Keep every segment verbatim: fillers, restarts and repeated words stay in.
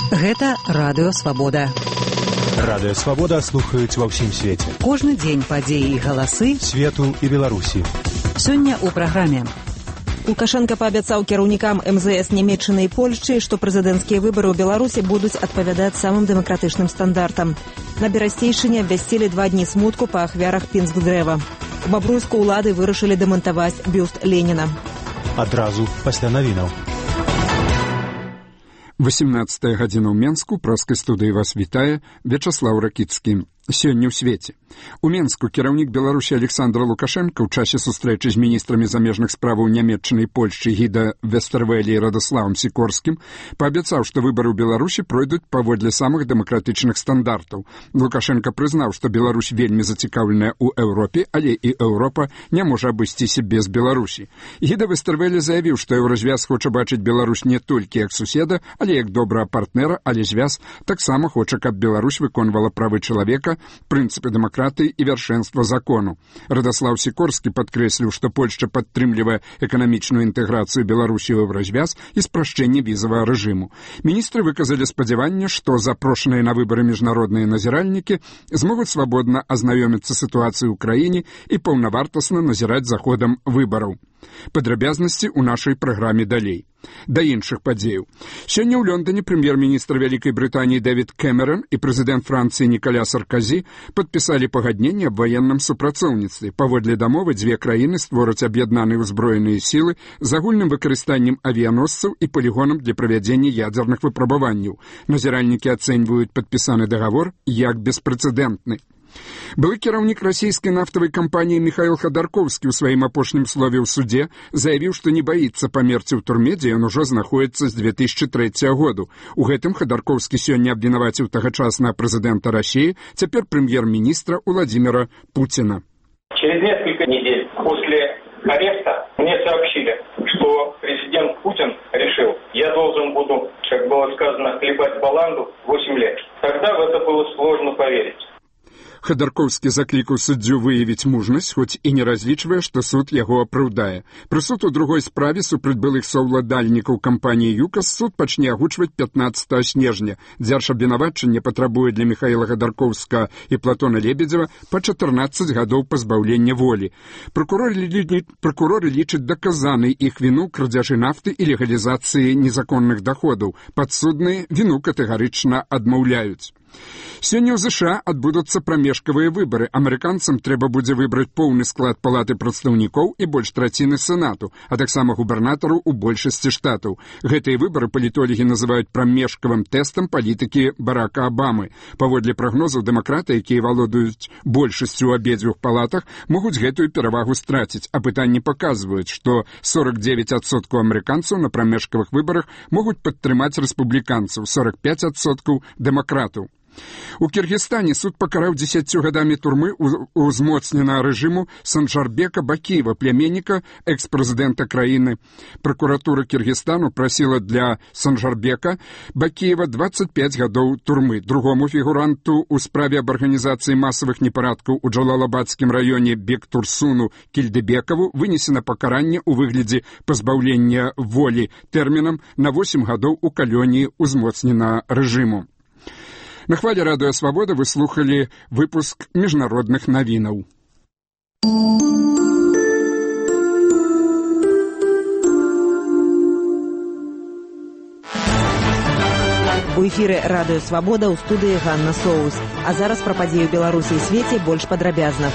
Гэта Радыё Свабода. Радыё Свабода слухаюць ва ўсім свеце. Кожны дзень падзеі і галасы свету і Беларусі. Сёння ў праграме. Лукашенко паабяцаў кіраўнікам эм зэ эс Нямецчыны і Польшчы, што прэзідэнцкія выбары ў Беларусі будуць адпавядаць самым дэмакратычным стандартам. На Берасцейшыне абвясцілі два дні смутку па ахвярах Пінск-дрэва. У Бабруйску ўлады вырашылі дэмантаваць бюст Леніна. Адразу пасля навінаў. восемнадцатая гадзіна ў Менску, праскай студыі вас вітае Вячаслаў Ракіцкі. Сёння ў свеце. У Менску кіраўнік Беларусі Александр Лукашенко ў часе сустрэчы з міністрамі замежных справаў Нямецчыны і Польшчы Гіда Вестэрвэлі і Радаславам Сікорскім паабяцаў, што выбары ў Беларусі пройдуць паводле самых дэмакратычных стандартаў. Лукашенко прызнаў, што Беларусь вельмі зацікаўленая ў Еўропе, але і Еўропа не можа абысціся без Беларусі. Гіда Вестэрвэлі заявіў, што Еўразвяз хоча бачыць Беларусь не толькі як суседа, але як добрага партнера, але звяз таксама хоча, каб Беларусь выконвала правы чалавека, прынцыпы дэмакратыі і вяршэнства закону. Радаслаў Сікорскі падкрэсліў, што Польшча падтрымлівае эканамічную інтэграцыю Беларусі ў Еўразвяз і спрашчэнне візавага рэжыму. Міністры выказалі спадзяванне, што запрошаныя на выбары міжнародныя назіральнікі змогуць свабодна азнаёміцца з сітуацыяй у краіне і паўнавартасна назіраць за ходам выбараў. Падрабязнасці ў нашай праграме далей. Да іншых падзеяў. Сёння ў Лондоне прэм'ер-міністр Вялікай Брытаніі Дэвід Кэмерон і прэзідэнт Францыі Нікаля Сарказі падпісалі пагадненне аб ваенным супрацоўніцтве. Паводле дамовы дзве краіны створаць аб'яднаныя ўзброеныя сілы з агульным выкарыстаннем авіяносцаў і палігонам для правядзення ядзерных выпрабаванняў. Назіральнікі ацэньваюць падпісаны дагавор як беспрэцэдэнтны. Былы кіраўнік расійскай нафтавай кампаніі Міхаіл Хадарковскі ў сваім апошнім слове ў судзе заявіў, што не баіцца памерці ў турме, дзе ён ужо знаходіцца з две тысячы трэцяга году. У гэтым Хадарковскі сёння абвінаваціў тагачаснага прэзідэнта Расіі, цяпер прэм'ер-міністра Владимира Путина. Через несколько недель после ареста мне сообщили, что президент Путин решил, я должен буду, как было сказано, хлебать баланду восемь лет. Тогда в это было сложно поверить. Хадарковскі заклікаў суддзю выявіць мужнасць, хоць і не разлічвае, што суд яго апраўдае. Прысуд у другой справе супраць былых саўладальнікаў кампаніі ЮКАС суд пачне агучваць пятнаццатага снежня. Дзяржабвінавачанне патрабуе для Міхаіла Хадарковскага і Платона Лебедзева па чатырнаццаць гадоў пазбаўлення волі. Пракуроры, пракуроры лічаць даказанай іх віну крадзяжы нафты і легалізацыі незаконных даходаў. Падсудныя віну катэгарычна адмаўляюць. Сёння ў ЗША адбудуцца прамежкавыя выбары. Амерыканцам трэба будзе выбраць поўны склад палаты прадстаўнікоў і больш траціны сенату, а таксама губернатару ў большасці штатаў. Гэтыя выбары палітолагі называюць прамежкавым тэстам палітыкі Барака Абамы. Паводле прагнозаў, дэмакраты, якія валодаюць большасцю ў абедзвюх палатах, могуць гэтую перавагу страціць, а пытанні паказваюць, што сорок девять адсоткаў амерыканцаў на прамежкавых выбарах могуць падтрымаць рэспубліканцаў, сорок пять адсоткаў дэмакратаў. У Кіргізстане суд пакараў дзесяццю гадамі турмы узмоцненага рэжыму Санжарбека Бакіева, племянніка экс-прэзідэнта краіны. Пракуратура Кіргізстану прасіла для Санжарбека Бакіева двадцать пять гадоў турмы. Другому фігуранту ў справе аб арганізацыі масавых непарадкаў у Джалалабадскім раёне Бектурсуну Кільдыбекаву вынесена пакаранне ў выглядзе пазбаўлення волі тэрмінам на восемь гадоў у калоніі узмоцненага рэжыму. На хвале Радыё Свабода вы слухалі выпуск міжнародных навінаў. У эфіры Радыё Свабода, ў студыі Ганна Соус. А зараз пра падзею Беларусі і свеце больш падрабязна.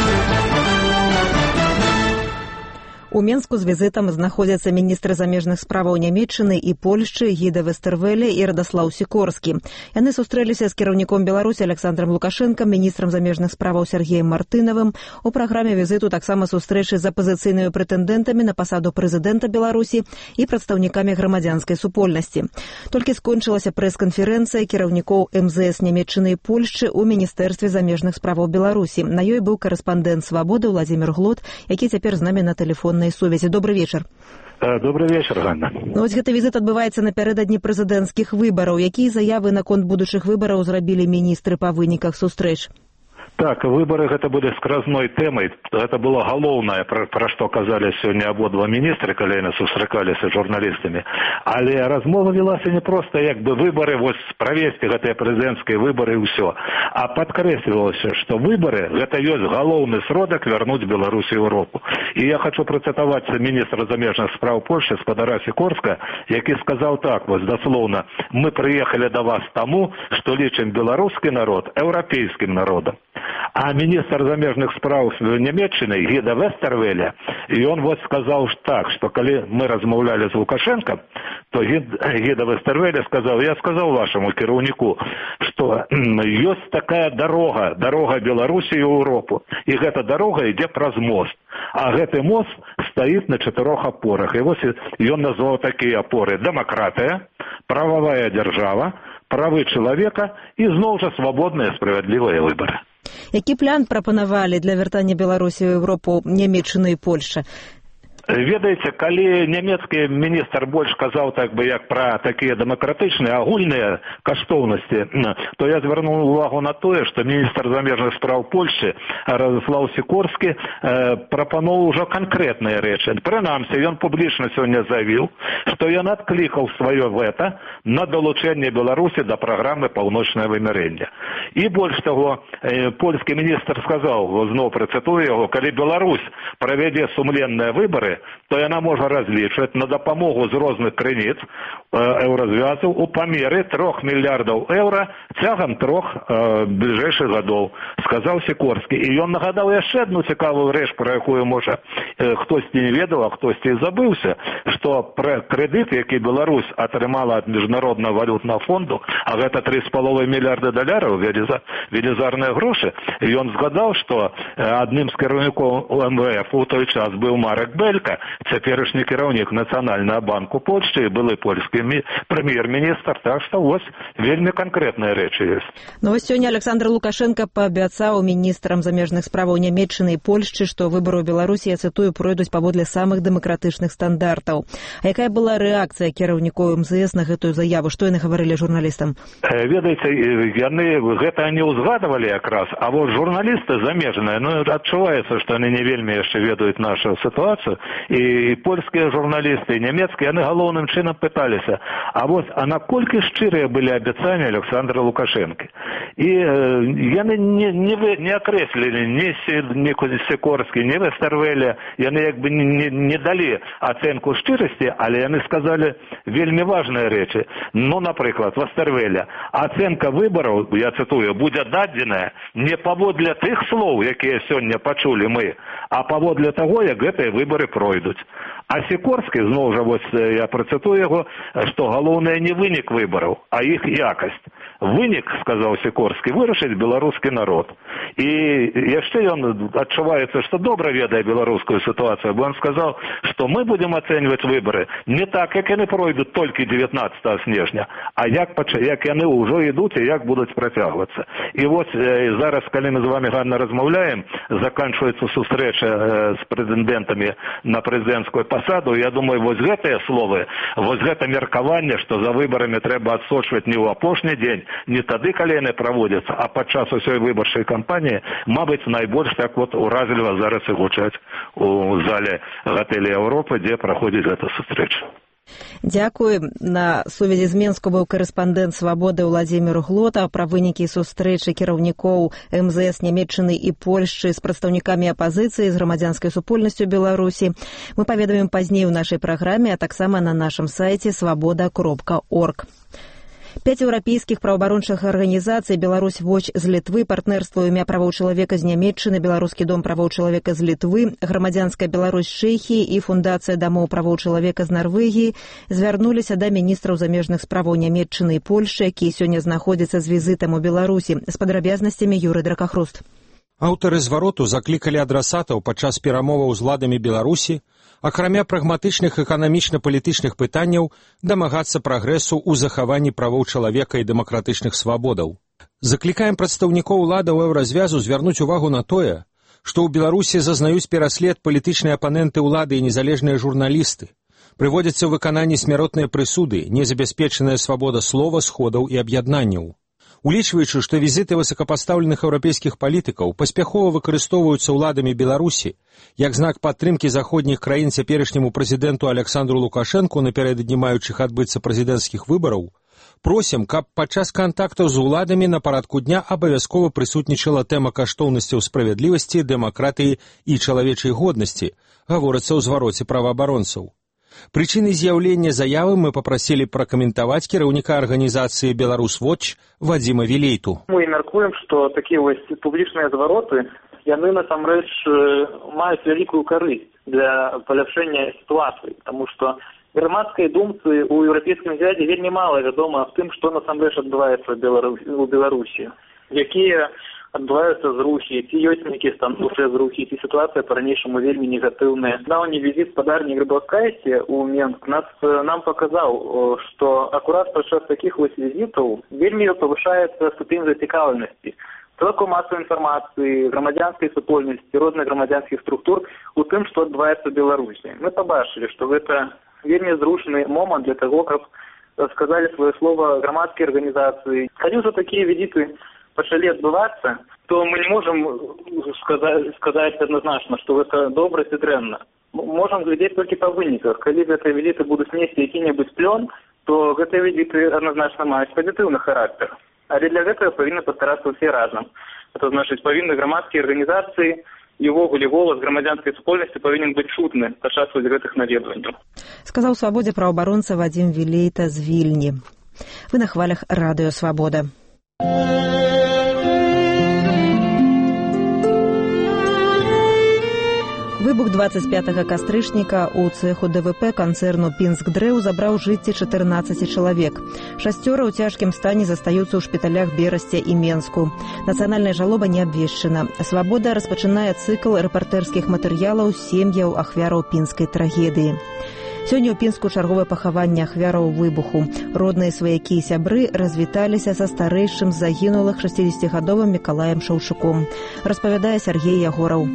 У Менску з візітам знаходзяцца міністры замежных справаў Нямецчыны і Польшчы Гіда Вестэрвэлі і Радаслаў Сікорскі. Яны сустрэліся з кіраўніком Беларусі Александром Лукашэнкам, міністрам замежных справаў Сергеем Мартынавым. У праграме візіту таксама сустрэчы з апазіцыйнымі прэтэндэнтамі на пасаду прэзідэнта Беларусі і прадстаўнікамі грамадзянскай супольнасці. Толькі скончылася прэс-канферэнцыя кіраўнікоў эм зэ эс Нямецчыны і Польшчы ў міністэрстве замежных справаў Беларусі. На ёй быў карэспандэнт Свабоды Владимир Глот, які цяпер з намі на тэлефоннай сувязі. Добрый вечар. Добрый вечар, Ганна. Ну, вось гэты візіт адбываецца напярэдадні прэзідэнцкіх выбараў. Якія заявы наконт будучых выбараў зрабілі міністры па выніках сустрэч? Так, выборы гэта былі скразной тэмай. Гэта было галоўнае, пра, пра што казалі сёння абодва міністры, калі яны сустракаліся з журналістамі. Але размова велася не проста як бы выборы, вось правесці гэтыя прэзідэнцкія выборы і ўсё. А падкрэслівалася, што выборы гэта ёсць галоўны сродак вярнуць Беларусь і Еўропу. І я хочу працытаваць міністра замежных спраў Польшчы спадара Сікорска, які сказаў так, вось даслоўна: мы прыехалі да вас таму, што лічым беларускі народ еўрапейскім народам. А министр замежных справ Нямецчыны Гіда Вестэрвеля, и он вот сказал так, что когда мы размаўлялі с Лукашенко, то Гіда Вестэрвеля сказал: я сказал вашему кіраўніку, что есть такая дорога, дорога Беларусі и Европу, и эта дорога идет праз мост. А гэты мост стоит на четырех опорах. И вот он назвал такие опоры: демократия, правовая держава, правы человека и зноў жа свободные справедливые выборы. Які план прапанавалі для вяртання Беларусі ў Еўропу Нямецчыны і Польшча? Ведаеце, калі нямецкі міністр больш казаў так бы як пра такія дэмакратычныя агульныя каштоўнасці, то я звярнуў увагу на тое, што міністр замежных спраў Польшчы Радослаў Сікорскі э, прапаноўваў ужо канкрэтныя рэчы. Прынамсі, ён публічна сёння заявіў, што ён адклікаў сваё вета на далучэнне Беларусі да праграмы паўночнае вымярэння. І больш таго, э, польскі міністр сказаў, зноў працытую яго: калі Беларусь правядзе сумленныя выбары, то яна можа разлічваць на дапамогу з розных крыніц э, еўразвязаў у памеры трох мільярдаў еўра цягам трох э, бліжэйшых гадоў, сказаў Сікорскі. І ён нагадаў яшчэ адну цікавую рэч, пра якую можа э, хтосьці не ведаў, а хтосьці і забыўся, што пра крэдыт, які Беларусь атрымала ад міжнароднага валютнага фонду, а гэта тры з паловай мільярда даляраў, велізарныя грошы, і ён згадаў, што э, адным з кіраўнікоў эм вэ эф у той час быў Марек Белька, цяперашні кіраўнік Нацыянальнага банку Польшчы і былы польскі прэм'ер-міністр. Так што вось вельмі канкрэтныя рэчы ёсць. Ну вось сёння Александр Лукашенко паабяцаў міністрам замежных справаў Нямецчыны і Польшчы, што выбары ў Беларусі, я цытую, пройдуць паводле самых дэмакратычных стандартаў. А якая была рэакцыя кіраўнікоў эм зэ эс на гэтую заяву? Што яны гаварылі журналістам? Ведаеце, яны гэта не ўзгадывалі якраз, а вот журналісты замежныя, ну адчуваецца, што яны не вельмі яшчэ ведаюць нашу ситуацию, и польские журналисты, и немецкие, они головным чином пытались: а вот, а наколькі шчырыя были обещания Александра Лукашенко? И э, яны не, не, не окреслили ни, ни Сікорскі, ни Вестэрвеля, яны як бы не, не дали оценку шчырасці, але яны сказали вельмі важные речи. Ну, например, Вестэрвеля: оценка выборов, я цитую, будет дадзеная не паводле тых слов, якія сёння пачулі мы, а паводле того, як гэтыя выборы пройдуць. А Сікорскі, зноў жа, вось я працытую яго, што галоўнае не вынік выбораў, а іх якасць. Вынік, сказаў Сікорскі, вырашыць беларускі народ. І яшчэ ён адчуваецца, што добра ведае беларускую сітуацыю, бо ён сказаў, што мы будзем ацэньваць выборы не так, як яны пройдуць толькі дзевятнаццатага снежня, а як, як яны ўжо ідуць і як будуць працягвацца. І вось зараз, калі мы з вами гарна размаўляем, заканчваецца сустрэча з прэзідэнтамі на прэзідэнцкую пасаду, я думаю, вось гэтыя словы, вось гэта меркаванне, што за выбарамі трэба адсочваць не ў апошні дзень, не тады, калі яны праводзяцца, а падчас усёй выбарчай кампаніі, мабыць, найбольш так вот уразліва зараз і гучаць у зале гатэля Еўропы, дзе праходзіць гэта сустрэча. Дзякуй. На сувязі з Менску быў корэспандэнт «Свабоды» Владзімір Глота. Пра вынікі сустрэчы кіраўнікоў эм зэ эс Нямецчыны і Польшчы з прадстаўнікамі апазіцыі, з грамадзянскай супольнасцю Беларусі мы паведамім пазней у нашай праграме, а таксама на нашым сайце свабода кропка орг. Пяць еўрапейскіх праваабарончых арганізацый: Беларусь Воч з Літвы, партнерства ў імя правоў чалавека з Нямецчыны, Беларускі дом правоў чалавека з Літвы, Грамадзянская Беларусь з Чэхіі і Фундацыя дамоў правоў чалавека з Нарвегіі звярнуліся да міністраў замежных справаў Нямецчыны і Польшчы, якія сёння знаходзяцца з візітам у Беларусі. З падрабязнасцямі Юрый Дракахруст. Аўтары звароту заклікалі адрасатаў падчас перамоваў з уладамі Беларусі, акрамя прагматычных эканамічна-палітычных пытанняў, дамагацца прагрэсу ў захаванні правоў чалавека і дэмакратычных свабодаў. Заклікаем прадстаўнікоў уладаў еўразвязу звярнуць увагу на тое, што ў Беларусі зазнаюць пераслед палітычныя апаненты ўлады і незалежныя журналісты, прыводзяцца ў выкананні смяротныя прысуды, незабяспечаная свабода слова, сходаў і аб'яднанняў. Улічваючы, што візіты высокапастаўленых еўрапейскіх палітыкаў паспяхова выкарыстоўваюцца ўладамі Беларусі як знак падтрымкі заходніх краін цяперашняму прэзідэнту Александру Лукашэнку напярэдадні маючых адбыцца прэзідэнцкіх выбараў, просім, каб падчас кантактаў з уладамі на парадку дня абавязкова прысутнічала тэма каштоўнасцяў справядлівасці, дэмакратыі і чалавечай годнасці, гаворыцца ў звароце праваабаронцаў. Прычынай з'яўлення заявы мы папрасілі пракаментаваць кіраўніка арганізацыі «Беларус-Вотч» Вадзіма Вілейту. Мы мяркуем, што такія вось публічныя звароты, яны насамрэч маюць вялікую карысць для паляпшэння сітуацыі, таму што грамадскай думцы ў еўрапейскім звязе вельмі мала вядома аб тым, што насамрэч адбываецца ў Беларусі, якія адбываюцца зрухі, ці ёсць нейкія станоўчыя зрухі, ці сітуацыя па-ранейшаму вельмі негатыўная. Даўні візіт спадарні Грыбаўскайсці ў Менск нас нам паказаў, што акурат падчас такіх вось візітаў вельмі павышаецца ступень зацікаўленасці толькі масавай інфармацыі, грамадзянскай супольнасці, розных грамадзянскіх структур у тым, што адбываецца ў Беларусі. Мы пабачылі, што гэта вельмі зручны момант для таго, каб сказалі сваё слова грамадскія арганізацыі. Калі ўжо такія візіты пачалі адбывацца, то мы не можам сказаць, сказаць адназначна, што гэта добра ці дрэнна. Можам глядзець толькі па выніках. Калі гэтыя візіты будуць несці які-небудзь плён, то гэтыя візіты адназначна маюць пазітыўны характар. Але для гэтага павінны пастарацца ўсе разам. Это значыць, павінны грамадскія арганізацыі і ўвогуле голас грамадзянскай супольнасці павінен быць чутны падчас гэтых наведванняў. Сказаў Свабодзе праўабаронца Вадзім Вілейта з Вільні. Вы на хвалях радыё Свабода. Выбух двадцать пятага кастрычніка ў цэху дэ вэ пэ канцэрну «Пінскдрэў» забраў жыцці чатырнаццаці чалавек. Шасцёра ў цяжкім стане застаюцца ў шпіталях Берасця і Менску. Нацыянальная жалоба не абвешчана. «Свабода» распачынае цыкл рэпартэрскіх матэрыялаў сем'яў ахвяраў пінскай трагедыі. Сёння ў Пінску чарговае пахаванне ахвяраў выбуху. Родныя сваякі і сябры развіталіся са старэйшым з загінулых шасцідзесяцігадовым Мікалаем Шаўчуком. Распавядае Сергей Ягораў.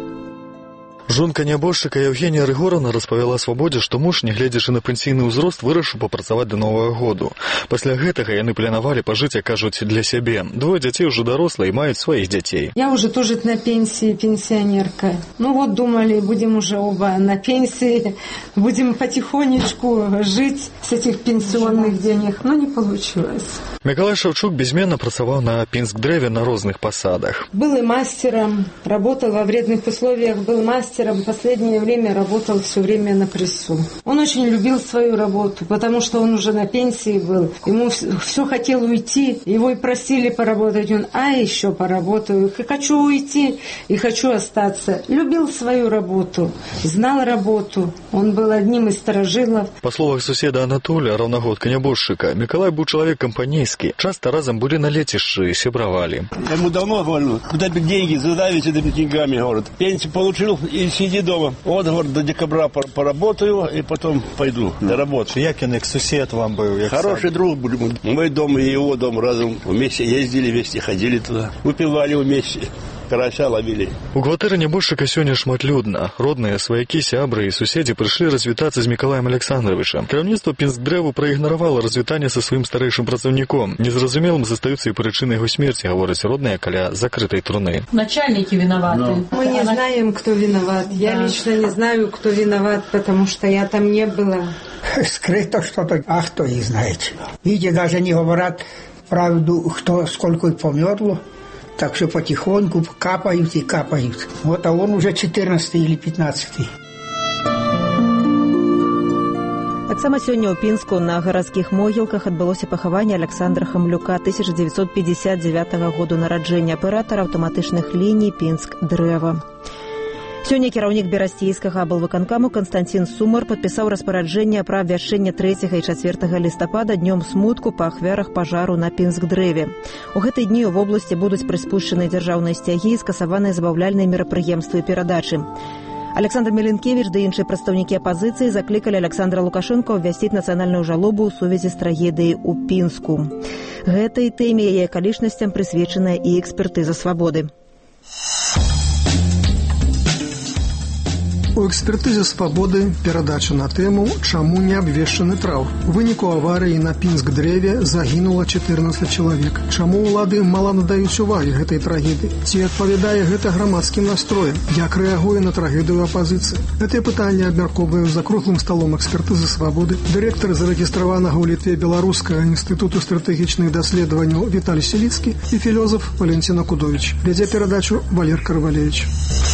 Жонка нябожчыка Евгения Рыгоровна распавяла Свабодзе, што муж, нягледзячы на пенсійны ўзрост, вырашыў папрацаваць да Новага году. Пасля гэтага яны планавалі пажыць, як кажуць, для сябе. Двое дзяцей уже дарослыя і маюць сваіх дзяцей. Я уже тоже на пенсии, пенсионерка. Ну вот думали, будем уже оба на пенсии, будем потихонечку жить с этих пенсионных денег. Но не получилось. Миколай Шаўчук безменно працаваў на Пінскдрэве на розных пасадах. Был и мастером, работал во вредных условиях, был мастером. В последнее время работал все время на прессу. Он очень любил свою работу, потому что он уже на пенсии был. Ему все хотел уйти, его и просили поработать. Он, а еще поработаю. Хочу уйти и хочу остаться. Любил свою работу, знал работу. Он был одним из старожилов. По словах суседа Анатолия, равногодка нябожчыка, Миколай был человек компанейский. Часто разом были на летище и сябравали. Я ему давно говорю, куда ты деньги, задавить этими деньгами, говорит. Пенсию получил и сиди дома. Вот, говорит, до декабря поработаю и потом пойду на работу. Як он, як сусед вам был? Хороший друг был. Мой дом и его дом разом вместе ездили, вместе ходили туда. Выпивали вместе. Карася ловили. У кватэры нябожчыка сёння шматлюдна. Родныя, сваякі, сябры і суседзі прыйшлі развітацца з Мікалаем Александровичам. Кіраўніцтва Пінскдрэву праігнаравала развітанне са сваім старэйшым працаўніком. Незразумелым застаюцца і прычыны яго смерці, гавораць родныя каля закрытай труны. Начальники виноваты. No. Мы не знаем, кто виноват. Я да. лично не знаю, кто виноват, потому что я там не была. Скрыто что-то, а кто их знает. Видите, даже не говорят правду, кто сколько их померло. Так что потихоньку капают и капают. Вот, а он уже четырнадцатый или пятнадцатый. Таксама сёння ў Пінску на гарадскіх могілках адбылося пахаванне Александра Хамлюка тысяча девятьсот пятьдесят девятого году нараджэння, аператара аўтаматычных ліній Пінск-Дрэва. Сёння кіраўнік берасцейскага аблвыканкаму Константин Сумар падпісаў распараджэнне пра абвяшчэнне трэцяга і чацвёртага лістапада днём смутку па ахвярах пажару на Пінск-Дрэве. У гэтай дні ў вобласці будуць прыспушчаны дзяржаўныя сцягі і скасаваныя забаўляльныя мерапрыемствы і перадачы. Александр Меленкевич ды іншыя прадстаўнікі апазіцыі заклікалі Александра Лукашэнка абвясціць нацыянальную жалобу ў сувязі з трагедыяй у Пінску. Гэтай тэме і яе акалічнасцям прысвечаная і экспертыза «Свабоды». У экспертызе «Свабоды» перадача на тэму «Чаму не абвешчаны траўр?». У выніку аварыі на Пінск-дрэве загінула чатырнаццаць чалавек. Чаму ўлады мала надаюць увагі гэтай трагедыі? Ці адпавядае гэта грамадскім настроем? Як рэагуе на трагедыю апазіцыя? Гэтыя пытанні абмяркоўвае за круглым сталом экспертызы «Свабоды» дырэктар зарэгістраванага ў Літве Беларускага інстытуту стратэгічных даследаванняў Віталій Селіцкі і філёзаф Валентина Кудович. Вядзе перадачу Валер Карвалевич.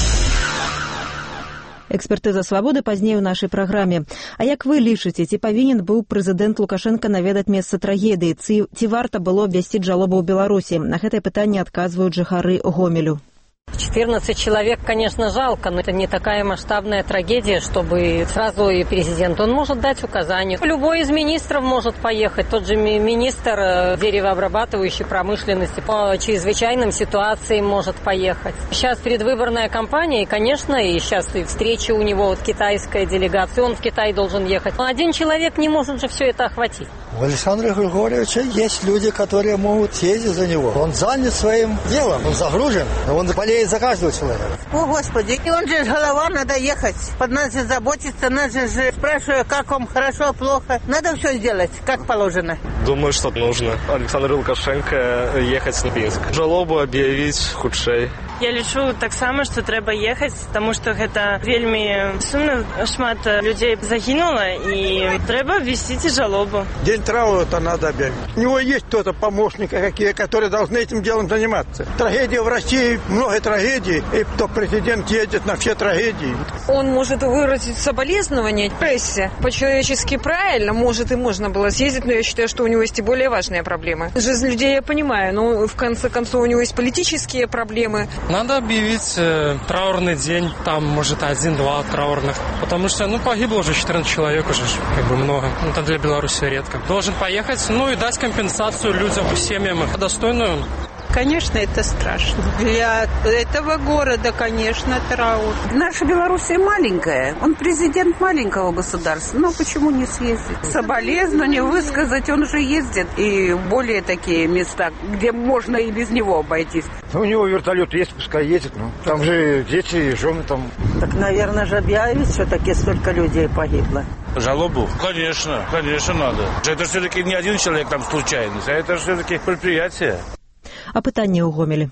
Экспертыза «Свабоды» пазней у нашай праграме. А як вы лічыце, ці павінен быў прэзідэнт Лукашенко наведаць месца трагедыі? Ці, ці варта было абвясціць жалобу ў Беларусі? На гэтае пытанне адказваюць жыхары Гомелю. четырнадцать человек, конечно, жалко, но это не такая масштабная трагедия, чтобы сразу и президент, он может дать указания. Любой из министров может поехать, тот же министр деревообрабатывающей промышленности по чрезвычайным ситуациям может поехать. Сейчас предвыборная кампания, и, конечно, и сейчас и встреча у него, вот китайская делегация, он в Китай должен ехать. Но один человек не может же все это охватить. У Александра Григорьевича есть люди, которые могут съездить за него. Он занят своим делом, он загружен, он болеет за каждого человека. О, Господи, и он же голова, надо ехать. Под нас же заботиться, нас же спрашивают, как вам, хорошо, плохо. Надо все сделать, как положено. Думаю, что нужно Александру Лукашенко ехать в Пінск. Жалобу объявить худшей. Я лічу таксама, што трэба ехаць, таму што гэта вельмі сумна, шмат людзей загінула, і трэба обвестить жалобу. День траура-то надо объявить. У него есть кто-то, помощники какие, которые должны этим делом заниматься. Трагедия в России, много трагедий, и то президент едет на все трагедии. Он может выразить соболезнования прессе. По-человечески правильно, может и можно было съездить, но я считаю, что у него есть и более важные проблемы. Жизнь людей я понимаю, но в конце концов у него есть политические проблемы. Надо объявить э, траурный день, там, может, один-два траурных, потому что, ну, погибло уже четырнадцать человек, уже как бы много. Это для Беларуси редко. Должен поехать, ну, и дать компенсацию людям, семьям их достойную. Конечно, это страшно. Для этого города, конечно, траур. Наша Белоруссия маленькая. Он президент маленького государства. Но почему не съездить? Соболезнования высказать, он же ездит. И более такие места, где можно и без него обойтись. Ну, у него вертолет есть, пускай едет. Ну, там же дети, жены там. Так, наверное, же объявить, все-таки столько людей погибло. Жалобу? Конечно, конечно, надо. Это все-таки не один человек там случайность, а это все-таки предприятие. А пытанне ў Гомелі.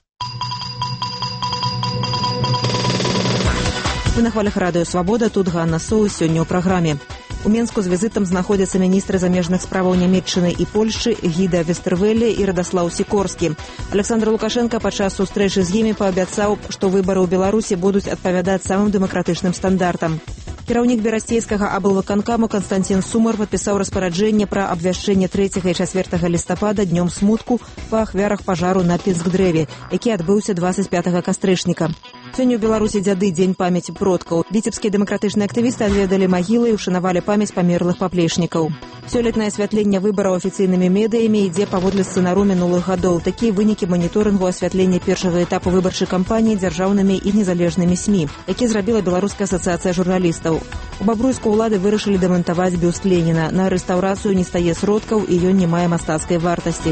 Вы на хвалях радыё «Свабода», тут Ганна Соус, сёння ў праграме. У Менску з візітам знаходзяцца міністры замежных справаў Нямецчыны і Польшчы Гіда Вестэрвелле і Радаслаў Сікорскі. Александр Лукашенко падчас сустрэчы з імі паабяцаў, што выбары ў Беларусі будуць адпавядаць самым дэмакратычным стандартам. Кіраўнік берасцейскага аблвыканкаму Константин Сумар падпісаў распараджэнне пра абвяшчэнне трэцяга і чацвёртага лістапада днём смутку па ахвярах пажару на Пінск-дрэве, які адбыўся дваццаць пятага кастрычніка. Сёння ў Беларусі дзяды дзень памяці продкаў. Віцебскія дэмакратычныя актывісты адведалі магілы і ушанавалі памяць памерлых паплечнікаў. Сёлетнае асвятленне выбараў афіцыйнымі медыямі ідзе паводле сцэнару мінулых гадоў. Такія вынікі маніторынгу асвятлення першага этапу выбарчай кампаніі дзяржаўнымі і незалежнымі СМІ, які зрабіла Беларуская асацыяцыя журналістаў. У Бабруйску ўлады вырашылі дэмантаваць бюст Леніна. На рэстаўрацыю не стае сродкаў і ён не мае мастацкай вартасці.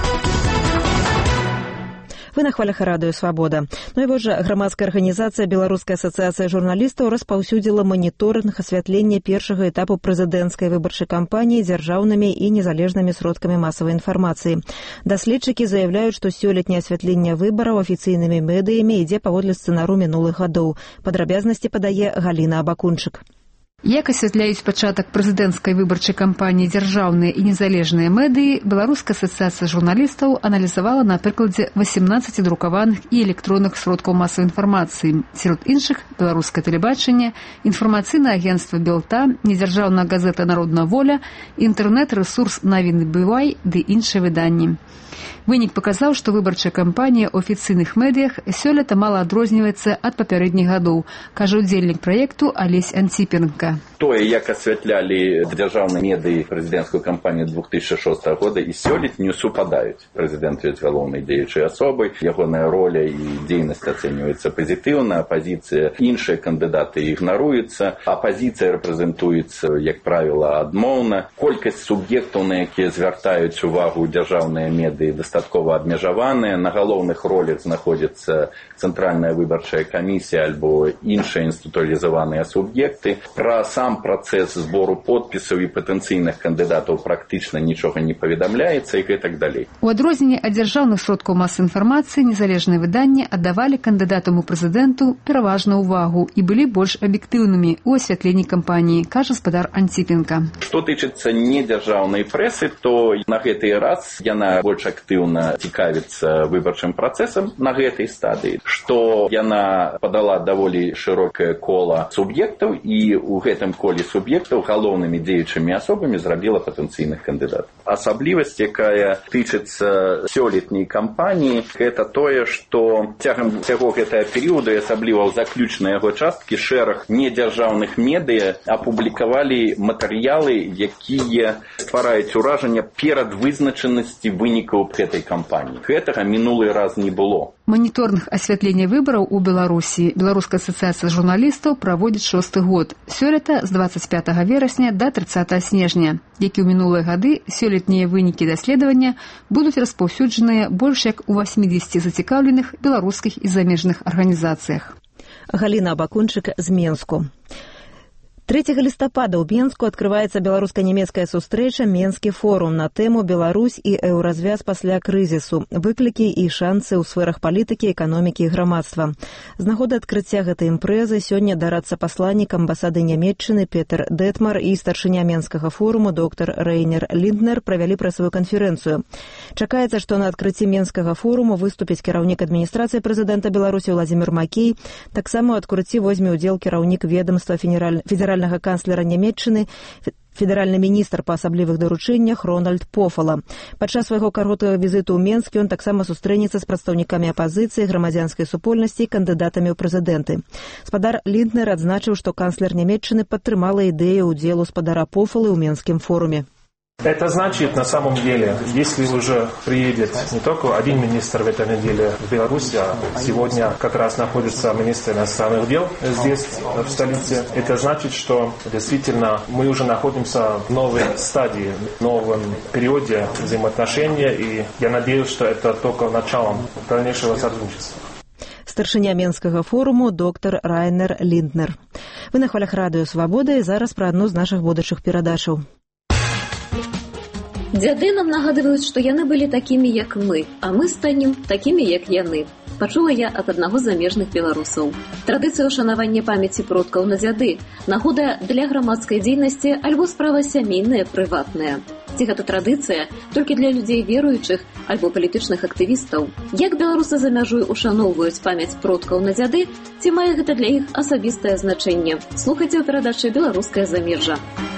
Вы на хвалях радыё «Свабода». Ну і вось жа грамадская арганізацыя Беларуская асацыяцыя журналістаў распаўсюдзіла маніторынг асвятлення першага этапу прэзідэнцкай выбарчай кампаніі дзяржаўнымі і незалежнымі сродкамі масавай інфармацыі. Даследчыкі заяўляюць, што сёлетняе асвятленне выбараў афіцыйнымі медыямі ідзе паводле сцэнару мінулых гадоў. Падрабязнасці падае Галіна Абакунчык. Як асвятляюць пачатак прэзідэнцкай выбарчай кампаніі дзяржаўныя і незалежныя медыі, Беларуская асацыяцыя журналістаў аналізавала на прыкладзе васемнаццаці друкаваных і электронных сродкаў масавай інфармацыі. Сярод іншых беларускае тэлебачанне, інфармацыйнае агенцтва «Белта», недзяржаўная газета «Народная воля», інтэрнэт-рэсурс «Навіны Бывай» ды іншыя выданні. Вынік паказаў, што выбарчая кампанія ў афіцыйных медыях сёлета мала адрозніваецца ад папярэдніх гадоў, кажа ўдзельнік праекту Алесь Анціпенка. Антипенко. То, як освятляли державные медии президентскую кампанию две тысячи шестого года, и сёлет не супадают. Президент есть головной деючей особой, ягоная роля и деятельность оценивается позитивно, оппозиция, іншие кандидаты игноруются, оппозиция репрезентуется, як правило, адмоўна. Колькасць суб'ектаў, на якія звяртаюць увагу державные медии, дастаткова абмежаваная. На галоўных ролях знаходзіцца Центральная выбарчая камісія альбо іншыя інстытуалізаваныя суб'екты. Пра сам працэс збору подпісаў і патэнцыйных кандыдатаў практычна нічога не паведамляецца і гэтак далей. У адрозненне ад дзяржаўных сродкаў масы інфармацыі незалежныя выданні аддавалі кандыдатам у прэзідэнту пераважна ўвагу і былі больш аб'ектыўнымі ў асвятленні кампаніі, кажа спадар Антипенко. Што тычыцца недзяржаўнай прэсы, то на гэты раз яна больш актыўна цікавіцца выбарчым працэсам на гэтай стадыі, што яна падала даволі шырокае кола суб'ектаў і ў гэтым коле суб'ектаў галоўнымі дзеючымі асобамі зрабіла патэнцыйных кандыдатаў. Асаблівасць, якая тычыцца сёлетняй кампаніі, гэта тое, што цягам усяго гэтага перыяду, асабліва ў заключнай яго часткі, шэраг недзяржаўных медыя апублікавалі матэрыялы, якія ствараюць уражанне перад вызначанасці вынікаў гэтай кампаніі. Гэтага мінулы раз не было. Маніторных асвятлення выбараў у Беларусі Беларуская асацыяцыя журналістаў праводзіць шосты год. Сёлета з двадцать пятого верасня да тридцатого снежня. Як і ў минулыя гады, сёлетнія вынікі даследавання будуць распаўсюджаныя больш як у восьмидесяти зацікаўленых беларускіх і замежных арганізацыях. Галина Абакунчык з Менску. трэцяга лістапада ў Менску адкрываецца беларуска-нямецкая сустрэча «Менскі форум» на тэму «Беларусь і еўразвяз пасля крызісу. Выклікі і шансы ў сферах палітыкі, эканомікі і грамадства». З нагоды адкрыцця гэтай імпрэзы сёння дарацца пасланнік амбасады Нямецчыны Петер Детмар і старшыня Менскага форуму доктор Рейнер Лінднер правялі прэсавую канферэнцыю. Чакаецца, што на адкрыцці Менскага форуму выступіць кіраўнік адміністрацыі прэзідэнта Беларусі Владзімір Макей. Таксама ў адкрыцці возьме ўдзел кіраўнік ведомства федэральнага канцлера Нямецчыны, федэральны міністр па асаблівых даручэннях Рональд Пофала. Падчас свайго кароткага візіту ў Менскі ён таксама сустрэнецца з прадстаўнікамі апазіцыі, грамадзянскай супольнасці і кандыдатамі ў прэзідэнты. Спадар Лінднер адзначыў, што канцлер Нямецчыны падтрымала ідэю ўдзелу спадара Пофалы ў Менскім форуме. Это значит, на самом деле, если уже приедет не только один министр в этой неделе в Беларусь, а сегодня как раз находится министр иностранных дел здесь, в столице, это значит, что действительно мы уже находимся в новой стадии, в новом периоде взаимоотношения, и я надеюсь, что это только началом дальнейшего сотрудничества. Старшыня Менскага форуму доктор Райнер Лінднер. Вы на хвалях радыё «Свабода» і зараз пра адну з нашых будучых перадачаў. Дзяды нам нагадваюць, што яны былі такімі, як мы, а мы станем такімі, як яны. Пачула я ад аднаго з замежных беларусаў. Традыцыя ўшанавання памяці продкаў на дзяды, нагода для грамадскай дзейнасці альбо справа сямейная, прыватная. Ці гэта традыцыя толькі для людзей веруючых альбо палітычных актывістаў? Як беларусы за мяжой ушаноўваюць памяць продкаў на дзяды, ці мае гэта для іх асабістае значэнне? Слухайце ў перадачы «Беларускае замежжа».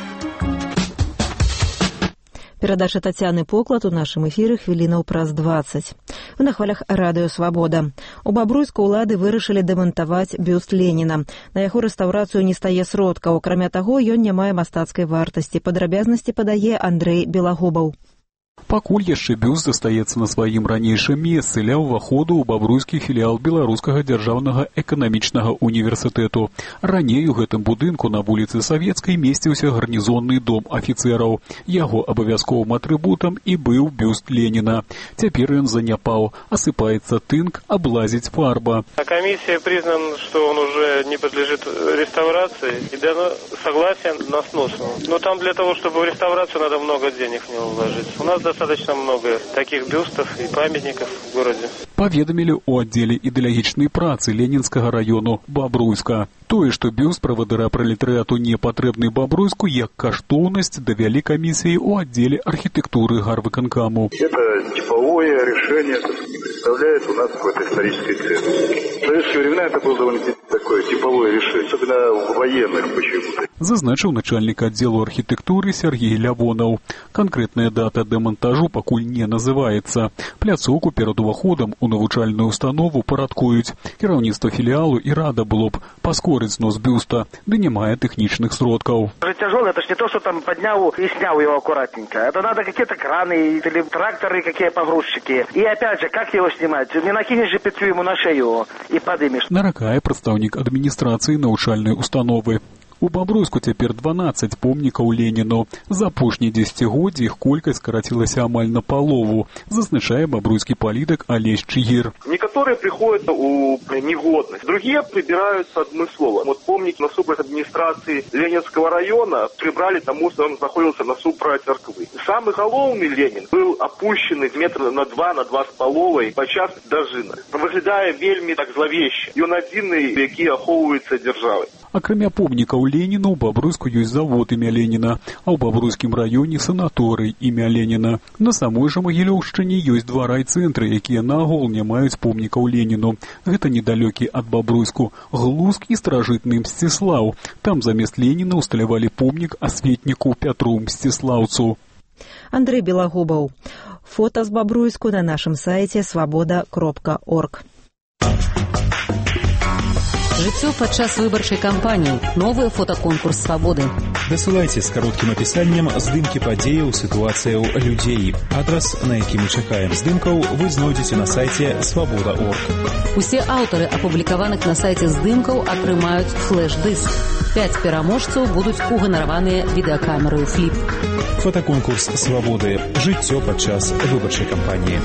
Перадача Тацяны Поклад у нашым эфіры хвілінаў праз дваццаць. Вы на хвалях радыё «Свабода». У Бабруйску ўлады вырашылі дэмантаваць бюст Леніна. На яго рэстаўрацыю не стае сродкаў. Акрамя таго, ён не мае мастацкай вартасці. Падрабязнасці падае Андрэй Белагубаў. Пакуль яшчэ бюст застаецца на сваім ранейшым месцы ля ўваходу ў бабруйскі філіял Беларускага дзяржаўнага эканамічнага універсітэту. Раней у гэтым будынку на вуліцы Савецкай месціўся гарнізонны дом афіцэраў. Яго абавязковым атрыбутам і быў бюст Леніна. Цяпер ён заняпаў, асыпаецца тынк, аблазіць фарба. Комиссия признан, что он уже не подлежит реставрации и дано согласие на снос. Но там для того, чтобы в реставрацию, надо много денег в него вложить. У нас достаточно много таких бюстов и памятников в городе. Паведамілі ў аддзеле ідэалагічнай працы Ленінскага району Бабруйска. Тое, што бюст правадыра пралетарыяту не патрэбны Бабруйску, як каштоўнасць давялі камісіі ў аддзеле архітэктуры гарвыканкаму. Это типовое решение представляет у нас какой-то исторической ценности. В советские времена это было довольно такое типовое решение, особенно в военных почему-то. Зазначыў начальник отделу архитектуры Сергей Лявонов. Конкретная дата демонтажу пакуль не называецца. Пляцоўку перад уваходам у навучальную установу парадкуюць. Кіраўніцтва філіалу і рада было б паскорыць знос бюста, ды не мае тэхнічных сродкаў. Тяжелый, это ж не то, что там поднял и снял его аккуратненько. Это надо какие-то краны или тракторы, какие погрузчики. И опять же, как его снимать? Не накинешь же петлю ему на шею и подымешь. Наракае прадстаўнік адміністрацыі навучальнай установы. У Бобруйску цяпер дванаццаць помнікаў Леніну. За апошнія дзесяцігоддзі іх колькасць скарацілася амаль напалову, зазначае бобруйскі палітык Олесь Чигир. Некоторые приходят у негодность, другие прибираются адмыслово. Вот помники на субботе администрации Ленинского района прибрали тому, что он находился на супра церквы. Самый головный Ленин был опущенный метра на два, на два с половой, подчас дожина. Выглядая вельми так зловеще. И он один, які ахоўваецца дзяржавай. Акрамя помнікаў Леніну, у Бобруйску ёсць завод імя Леніна, а ў Бобруйскім раёне санаторый імя Леніна. На самой жа Магілёўшчыне ёсць два райцэнтры, якія нагул не маюць помнікаў Леніну. Гэта недалёкі ад Бобруйску Глузк і старажытны Мсціслаў. Там замест Леніна усталявалі помнік асветніку Пятру Мсціслаўцу. Андрей Белагубаў. Фота з Бобруйску на нашым сайце свабода кропка орг. Жыццё падчас выбарчай кампаніі. Новы фотаконкурс свабоды. Дасылайце з кароткім апісаннем здымкі падзеяў, сітуацыяў, людзей. Адрас, на які мы чакаем здымкаў, вы знойдзеце на сайце свабода кропка орг. Усе аўтары апублікаваных на сайце здымкаў атрымаюць флэш-дыск. Пяць пераможцаў будуць уганараваныя відэакамераю фліп. Фотаконкурс свабоды. Жыццё падчас выбарчай кампаніі.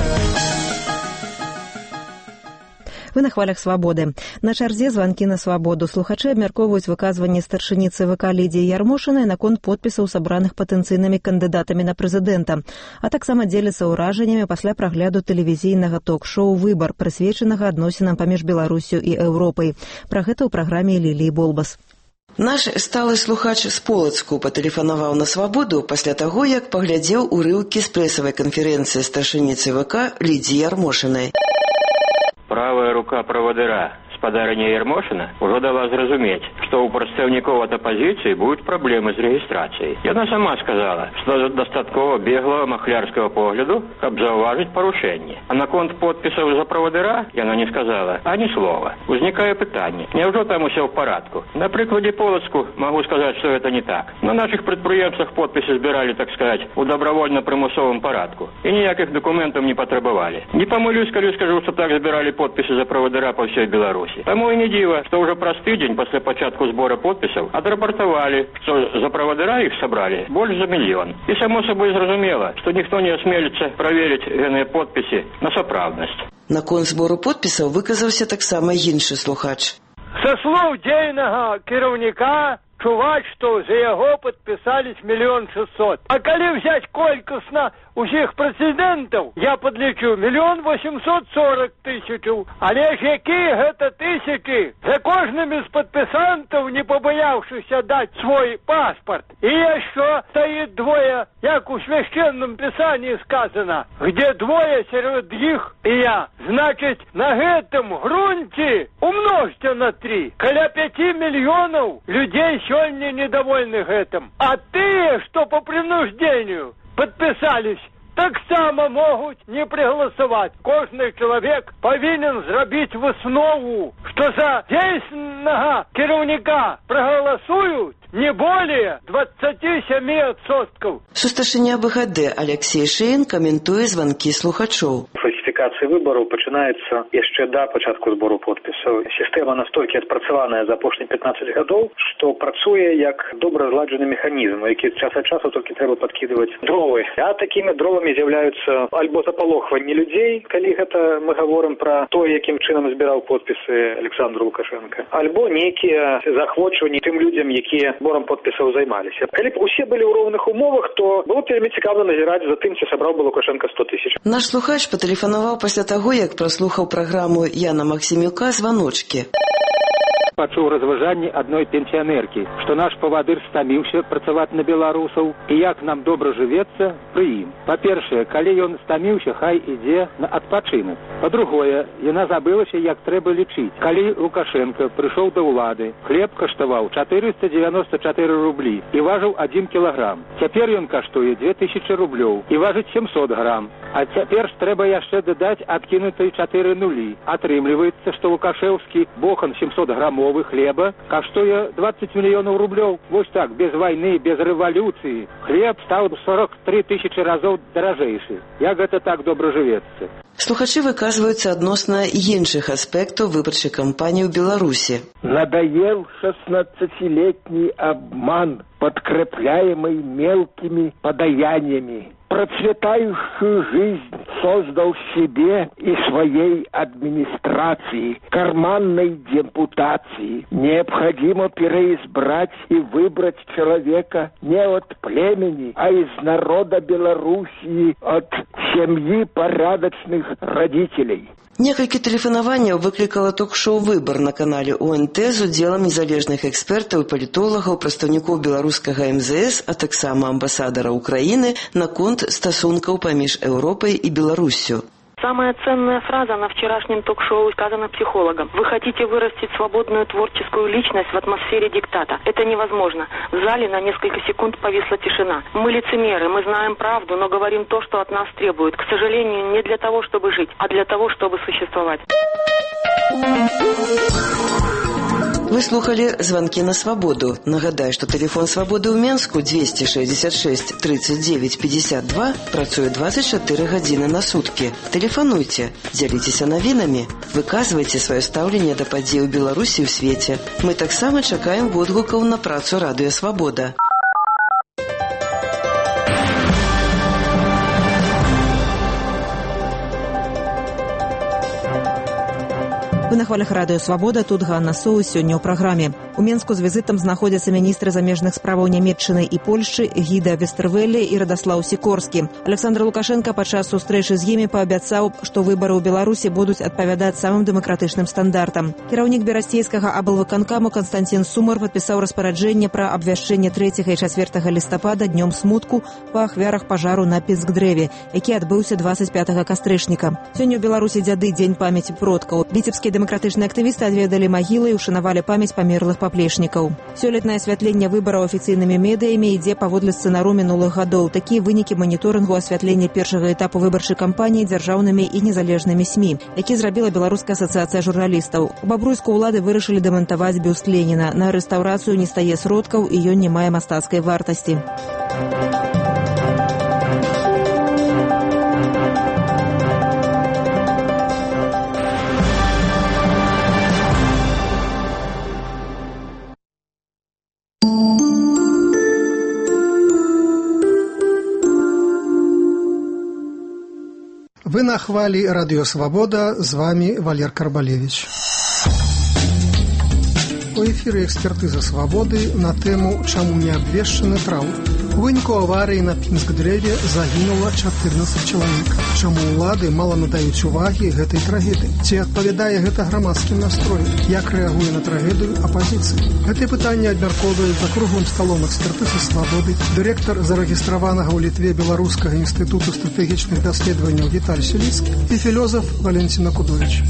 Вы на хвалях свабоды. На чарзе званкі на свабоду. Слухачы абмяркоўваюць выказванні старшыні ЦВК Лідзіі Ярмошынай наконт подпісаў, сабраных патэнцыйнымі кандыдатамі на прэзідэнта, а таксама дзеліцца ўражаннямі пасля прагляду тэлевізійнага ток-шоу «Выбар», прысвечанага адносінам паміж Беларусю і Еўропай. Пра гэта ў праграме Ліліі Болбас. Наш сталы слухач з Полацку патэлефанаваў на свабоду пасля таго, як паглядзеў урыўкі з прэсавай канферэнцыі старшыні ЦВК Лідзіі Ярмошынай. Правая рука правадыра, спадарыня Ярмошына, ужо дала зразумець, што ў прадстаўнікоў ад апазіцыі будуць праблемы з рэгістрацыяй. Яна сама сказала, што дастаткова беглага махлярскага погляду, каб заўважыць парушэнне. А наконт подпісаў за правадыра яна не сказала ані слова. Узнікае пытанне, няўжо там усё ў парадку? На прыкладзе Полацку магу сказаць, што гэта не так. На нашых прадпрыемствах подпісы збіралі, так сказаць, у добравольна-прымусовым парадку. І ніякіх дакументаў не патрабавалі. Не памылюсь, калі скажу, што так збіралі подпісы за правадыра па ўсёй Беларусі. Таму і не дзіва, што ўжо праз тыдзень пасля пачатку збора подпісаў адрапартавалі, што за правадыра іх сабралі больш за мільён. І само сабой зразумела, што ніхто не асмеліцца праверыць гэтыя подпісы на сапраўднасць. Наконт збору подпісаў выказаўся таксама іншы слухач. Са слоў дзейнага кіраўніка чуваць, што за яго падпісались мільён шэсцьсот. А калі взять колькасна усіх прэзідэнтаў, я падлічу мільён восемьсот сорок тысячаў. Але ж якія гэта тысячы? За кожным з падпісантаў, не пабаяўшыся даць свой паспарт. І яшчэ стаіць двое, як у священном пісанні сказано, где двое сярод іх і я. Значыць, на гэтым грунце умножьте на три. Каля пяти мільёнаў людзей сёння недовольны гэтым. А тыя, што по принуждению подписались, так само могут не проголосовать. Кожный человек повинен зрабіць выснову, что за действенного кіраўніка проголосуют не более двадцати семи процентов. Сусташыня БГД Алексей Шеін каментуе званкі слухачоў. Фальсификация выборов начинается еще до початку збору подписаў. Система настолько адпрацаваная за апошнія пятнадцать гадоў, что працуе як добра зладжаны механізм, які час ад часу толькі трэба подкидывать дровы. А такими дровами з'яўляюцца альбо запалохванне людзей, калі гэта мы говорим про то, якім чынам збіраў подпісы Александр Лукашенко, альбо нейкія захвочванні тым людзям, якія збором подпісаў займаліся. Калі б усе былі ў роўных умовах, то было б вельмі цікава назіраць за тым, ці сабраў бы Лукашенко сто тысяч. Наш слухач патэлефанаваў пасля таго, як праслухаў праграму Яна Максімюка «Званочкі». пачуў разважанні адной пенсіянеркі, што наш павадыр стаміўся працаваць на беларусаў і як нам добра жывецца пры ім. Па-першае, калі ён стаміўся, хай ідзе на адпачынак. Па-другое, яна забылася, як трэба лічыць. Калі Лукашенко прыйшоў да ўлады, хлеб каштаваў чатырыста дзевяноста чатыры рублі і важыў адзін кілаграм. Цяпер ён каштуе дзве тысячы рублёў і важыць сямсот грам. А цяпер ж трэба яшчэ дадаць адкінутыя чатыры нулі. Атрымліваецца, што лукашэўскі бохан сямсотграмовы хлеба каштуе двадцать мільёнаў рублёў. Вось так, без вайны, без рэвалюцыі. Хлеб стаў сорок тры тысячы разоў даражэйшы. Як гэта так добра жывецца? Слухачы выказваюцца адносна іншых аспектаў выбарчай кампаніі ў Беларусі. Надоел шестнадцатилетний обман, подкрепляемый мелкими подаяниями. Процветающую жизнь создал себе и своей администрации, карманной депутации. Необходимо переизбрать и выбрать человека не от племени, а из народа Белоруссии, от семьи порядочных родителей. Некалькі тэлефанаванняў выклікала ток-шоу «Выбар» на канале О Н Т з удзелам незалежных экспертаў і палітолагаў, прадстаўнікоў беларускага эм зэ эс, а таксама амбасадара Украіны наконт стасункаў паміж Еўропай і Беларуссю. Самая ценная фраза на вчерашнем ток-шоу сказана психологом. Вы хотите вырастить свободную творческую личность в атмосфере диктата. Это невозможно. В зале на несколько секунд повисла тишина. Мы лицемеры, мы знаем правду, но говорим то, что от нас требуют. К сожалению, не для того, чтобы жить, а для того, чтобы существовать. Вы слухали «Звонки на свободу». Нагадаю, што тэлефон свабоды ў Менску двести шестьдесят шесть тридцать девять пятьдесят два працуе двадцать чатыры гадзіны на суткі. Тэлефануйце, дзяліцеся навінамі, выказвайце сваё стаўленне да падзей у Беларусі і ў свеце. Мы таксама чакаем водгукаў на працу радыё «Свабода». Вы на хвалях радыё «Свабода», тут Ганна Соу, сёння ў праграме. У Менску з візітам знаходзяцца міністры замежных справаў Нямецчыны і Польшчы Гіда Вестэрвэле і Радаслаў Сікорскі. Александр Лукашенко падчас сустрэчы з імі паабяцаў, што выбары ў Беларусі будуць адпавядаць самым дэмакратычным стандартам. Кіраўнік берасцейскага аблвыканкаму Константин Сумар падпісаў распараджэнне пра абвяшчэнне трэцяга і чацвёртага лістапада днём смутку па ахвярах пажару на Піскдрэве, які адбыўся двадцать пятага кастрычніка. Сёння ў Беларусі дзяды дзень памяці продкаў. Віцебскія дэмакратычныя актывісты адведалі магілы і ушанавалі памяць памерлых паплечнікаў. Сёлетнае асвятленне выбараў афіцыйнымі медыямі ідзе паводле сцэнару мінулых гадоў. Такія вынікі маніторынгу асвятлення першага этапу выбарчай кампаніі дзяржаўнымі і незалежнымі СМІ, які зрабіла Беларуская асацыяцыя журналістаў. У Бабруйску ўлады вырашылі дэмантаваць бюст Леніна. На рэстаўрацыю не стае сродкаў і ён не мае мастацкай вартасці. Вы на хвалі радыё «Свабода», з вами Валер Карбалевич. У эфіры экспертыза «Свабоды» на тэму «Чаму не абвешчаны траўр». У выніку аварыі на Піскдрэве загінула чатырнаццаць чалавек. Чаму ўлады мала надаюць увагі гэтай трагедыі? Ці адпавядае гэта грамадскім настроем? Як рэагуе на трагедыю апазіцыя? Гэтыя пытанні абмяркоўваюць за круглым сталом экспертызы «Свабоды» дырэктар зарэгістраванага ў Літве Беларускага інстытуту стратэгічных даследаванняў Віталь Селіцкі і філёзаф Валенціна Кудовіч.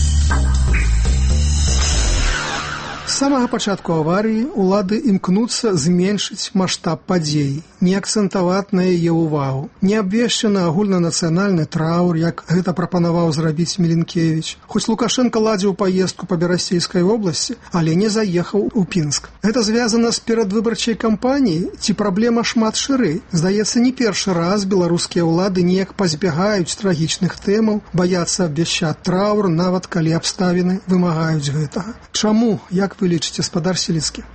З самага пачатку аварыі ўлады імкнуцца зменшыць маштаб падзеі, не акцэнтаваць на яе ўвагу. Не абвешчаны агульнанацыянальны траўр, як гэта прапанаваў зрабіць Міленкевіч. Хоць Лукашенко ладзіў паездку па Берасцейскай вобласці, але не заехаў у Пінск. Гэта звязана з перадвыбарчай кампаніяй ці праблема шмат шырэй? Здаецца, не першы раз беларускія ўлады неяк пазбягаюць трагічных тэмаў, баяцца абвяшчаць траўр, нават калі абставіны вымагаюць гэтага. Чаму, як вы лічыце, спадар Селіцкі?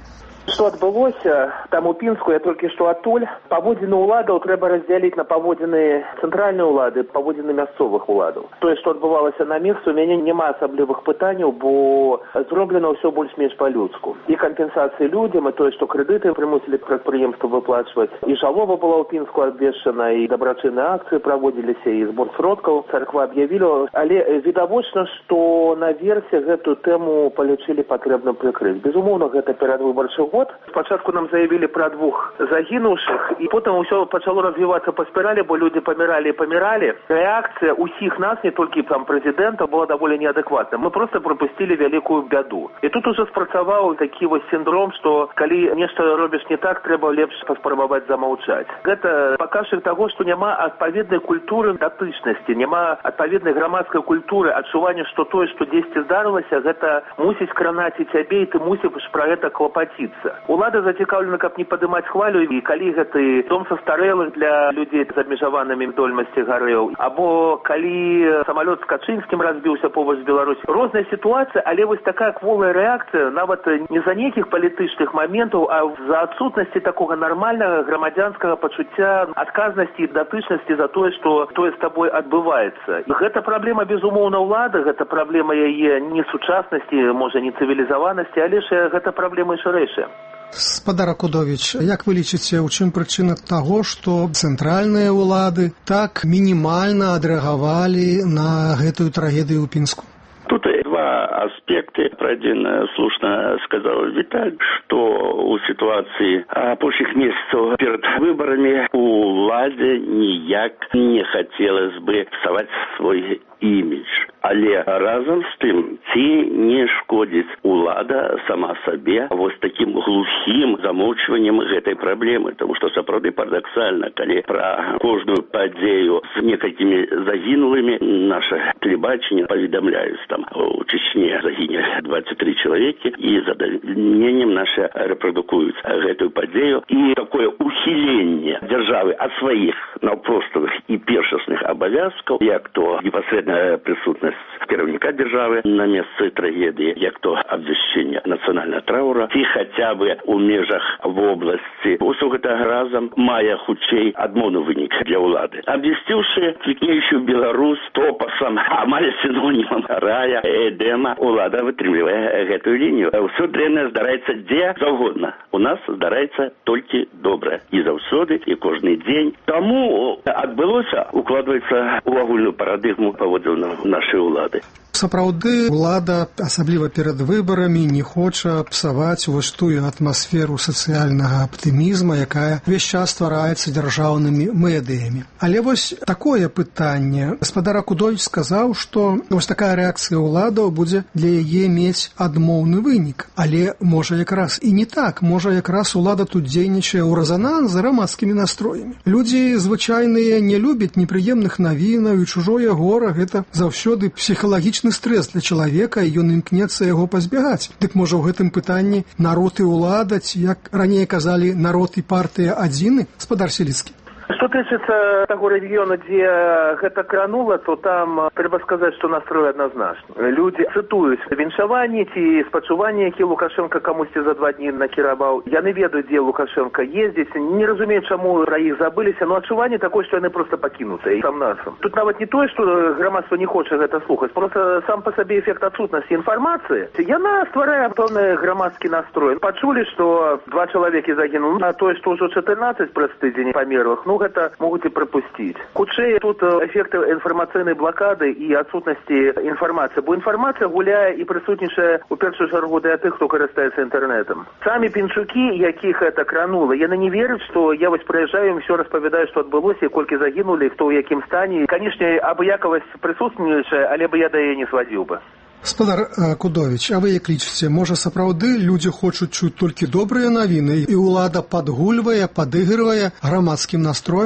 Што адбылося там у Пінску, я толькі што адтуль. Паводзіны ўладаў трэба раздзяліць на паводзіны цэнтральнай улады, паводзіны мясцовых уладаў. Тое, што адбывалася на месцы, у мяне няма асаблівых пытанняў, бо зроблена ўсё больш-менш па-людску. І кампенсацыі людзям, і тое, што крэдыты прымусілі прадпрыемства выплачваць. І жалоба была ў Пінску абвешчана, і дабрачынныя акцыі праводзіліся, і збор сродкаў царква аб'явіла. Але відавочна, што наверсе гэтую тэму палічылі патрэбным прыкрыць. Безумоўна, гэта перадвыбарчы год. Спачатку нам заявілі пра двух загінуўшых, і потым усё пачало развівацца па спіралі, бо людзі паміралі і паміралі. Рэакцыя ўсіх нас, не толькі там прэзідэнта, была даволі неадэкватна. Мы проста прапусцілі вялікую бяду. І тут ужо спрацаваў такі вось сіндром, што калі нешта робіш не так, трэба лепш паспрабаваць замаўчаць. Гэта паказчык таго, што няма адпаведнай культуры датычнасці, няма адпаведнай грамадскай культуры, адчування, што тое, што дзесьці здарылася, гэта мусіць кранаць і цябе, і ты мусіш пра гэта клапаціцца. Улада зацікаўлена, каб не падымаць хвалю, і калі гэты дом састарэлых для людзей з абмежаванымі здольнасці гарэў, або калі самалёт з Качынскім разбіўся побач з Беларусі. Розная сітуацыя, але вось такая кволая рэакцыя, нават не за нейкіх палітычных моментаў, а за адсутнасці такога нармальнага грамадзянскага пачуцця адказнасці і датычнасці за тое, што тое з табой адбываецца. Гэта праблема, безумоўна, ўлады, гэта праблема яе не сучаснасці, можа, не цывілізаванасці, але ж гэта праблема і шырэйшая. Спадар Акудовіч, як вы лічыце, у чым прычына таго, што цэнтральныя ўлады так мінімальна адрэагавалі на гэтую трагедыю ў Пінску? Тут два аспекты. Про один слушно сказал Виталий, что у ситуации апошніх месяцев перед выборами уладе ніяк не хотелось бы псовать свой імідж. Але разом з тим, ці не шкодить улада сама себе вот таким глухим замовчуванням гэтай проблемы. Потому что сапраўды парадоксально, калі про кожную падзею с некалькими загинулыми наше телебачение поведомляют, там у Чечне загине двадцать три человека, и за дальнением наше репродукуют гэтую падзею. И такое ухиленне державы от своих навпростовых и першасных обовязков, як то непосредственно присутность кіраўніка державы на месцы трагедии, як то обвяшчение национального траура, ці хотя бы у межах в области. Усё гэта разом мае хутчэй адмоўны вынік для улады. Обвестивши квітнеючую Беларусь топасам, амаль синонимом рая, Эдема, улада вытрымлівае гэтую лінію. Усё дрэннае здараецца дзе заўгодна. У нас здараецца толькі добрае. І заўсёды, і кожны дзень. Таму адбылося укладваецца ў агульную парадыгму паводзіў нашай улады. Сапраўды, улада, асабліва перад выбарамі, не хоча псаваць вось тую атмасферу сацыяльнага аптымізма, якая ўвесь час ствараецца дзяржаўнымі медыямі. Але вось такое пытанне. Гаспадар Акудовіч сказаў, што вось такая рэакцыя ўладаў будзе для яе мець адмоўны вынік. Але можа якраз і не так. Можа якраз улада тут дзейнічае ў рэзананс з грамадскімі настроямі. Людзі звычайныя не любяць непрыемных навінаў, і чужое гора – гэта заўсёды псіхалагічны стрэс для чалавека, і ён імкнецца яго пазбягаць. Дык можа ў гэтым пытанні народ і ўлада, ці, як раней казалі, народ і партыя адзіны, спадар Селіцкі? Што тычыцца таго рэгіёну, дзе гэта кранула, то там трэба сказаць, што настрой адназначны. Людзі цытуюць віншаванні ці спачуванні, які Лукашенко камусьці за два дні накіраваў. Яны ведаюць, дзе Лукашенко ездзіць, не разумеюць, чаму пра іх забыліся, но адчуванне такое, што яны проста пакінутыя там насам. Тут нават не тое, што грамадства не хоча гэта слухаць, проста сам па сабе эфект адсутнасці інфармацыі. Яна стварае пэўны грамадскі настрой. Пачулі, што два чалавекі загінулі, а тое, што ўжо чатырнаццаць праз тыдзень памерлых, ну гэта могуць і прапусціць. Хутчэй тут эфекты інфармацыйнай блакады і адсутнасці інфармацыі, бо інфармацыя гуляе і прысутнічае у першую чаргу для тых, хто карыстаецца інтэрнэтам. Самі пінчукі, якіх гэта кранула, яны не вераць, што я вось прыязджаю, ўсё распавядаю, што адбылося, колькі загінулі, хто ў якім стане. Канешне, абыякавасць прысутнічае, але бы я да яе не звадзіў бы. Спадар Акудовіч, а вы як лічыце, можа сапраўды людзі хочуць чуць толькі добрыя навіны, і ўлада падгульвае, падыгрывае грамадскім настроем?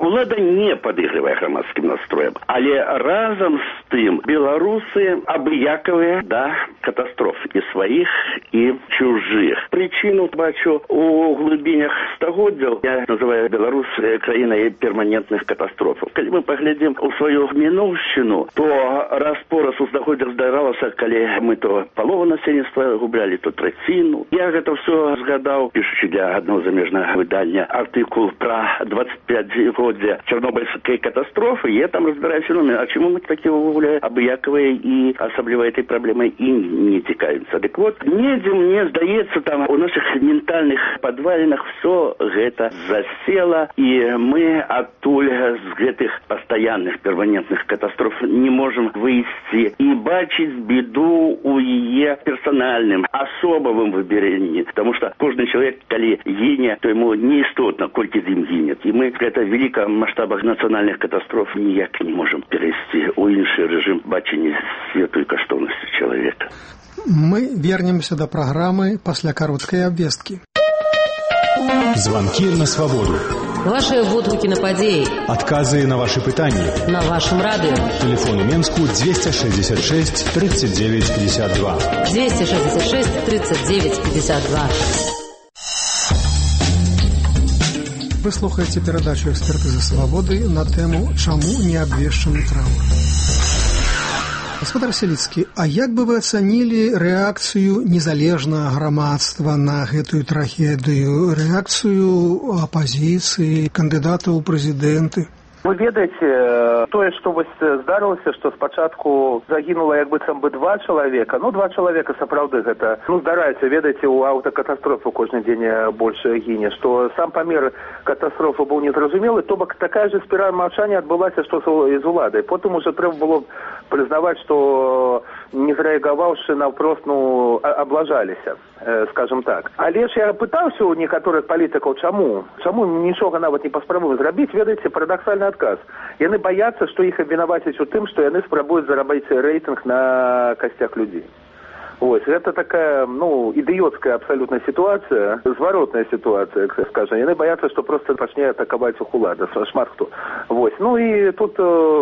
Улада не падыгрывае грамадскім настроем, але разам з тым беларусы абыякавыя да катастроф і сваіх, і чужых. Прычыну бачу у глыбінях стагоддзяў. Я называю Беларусь краінай перманентных катастрофаў. Калі мы паглядзім у сваю мінуўшчыну, то раз-пораз у стагоддзях здаралася, калі мы то палову насельніцтва гублялі, то траціну. Я гэта ўсё згадаў, пішучы для аднаго замежнага выдання артыкул пра двадцать пять годдзя Чарнобыльскай катастрофы. Я там разбираю феномен, а чему мы такие увугля абыякавыя і асабліва этой праблемай і не цікавімся. Дык вот, недзе мне здаецца, там у наших ментальных падвалінах все гэта засела, і мы адтуль з гэтых пастаянных перманентных катастроф не можем выйсці і бачыць беду у яе персанальным, асобавым выбірэнні. Потому что кожны чалавек, калі гіне, то ему не істотна, колькі з ім гінет. І мы гэта великом масштабах национальных катастроф ніяк не можем перейти у іншы режим бачення свету і каштоўнасці чалавека. Мы вернемся до программы пасля кароткай абвесткі. Звонки на свободу. Ваши водгукі на падзеі. Адказы на ваши пытанні. На вашем радио. Телефон у Менску двести шестьдесят шесть тридцать девять пятьдесят два. двести шестьдесят шесть тридцать девять пятьдесят два. Вы слухаеце перадачу «Экспертызы свабоды» на тэму «Чаму не абвешчаны траур?». Гаспадар Селіцкі, а як бы вы ацанілі рэакцыю незалежнага грамадства на гэтую трагедыю, рэакцыю апазіцыі, кандыдатаў у прэзідэнты? Вы ведаеце, тое, што вось здарылася, што спачатку загінула як быццам бы два чалавека, ну два чалавека сапраўды гэта, ну здараецца, ведаеце, у аўтакатастрофы кожны дзень больш гіне, што сам памер катастрофы быў незразумелы, то бок такая же спіраль маўчання адбылася, што з уладай. Потым уже трэба было прызнаваць, што не зрэагаваўшы наўпрост, ну, аблажаліся, скажем так. Але ж я пытаўся у некаторых палітыкаў, чаму? Чаму нічога нават не паспрабуем зрабіць? Ведаеце, парадаксальны адказ. Яны баяцца, што іх абвінавацяць у тым, што яны спрабуюць зарабіць рэйтынг на касцях людзей. Вось, гэта такая, ну, ідыёцкая абсалютна сітуацыя, зваротная сітуацыя, скажем. Яны баяцца, што проста пачне атакаваць іх улада, шмат хто. Вось, ну і тут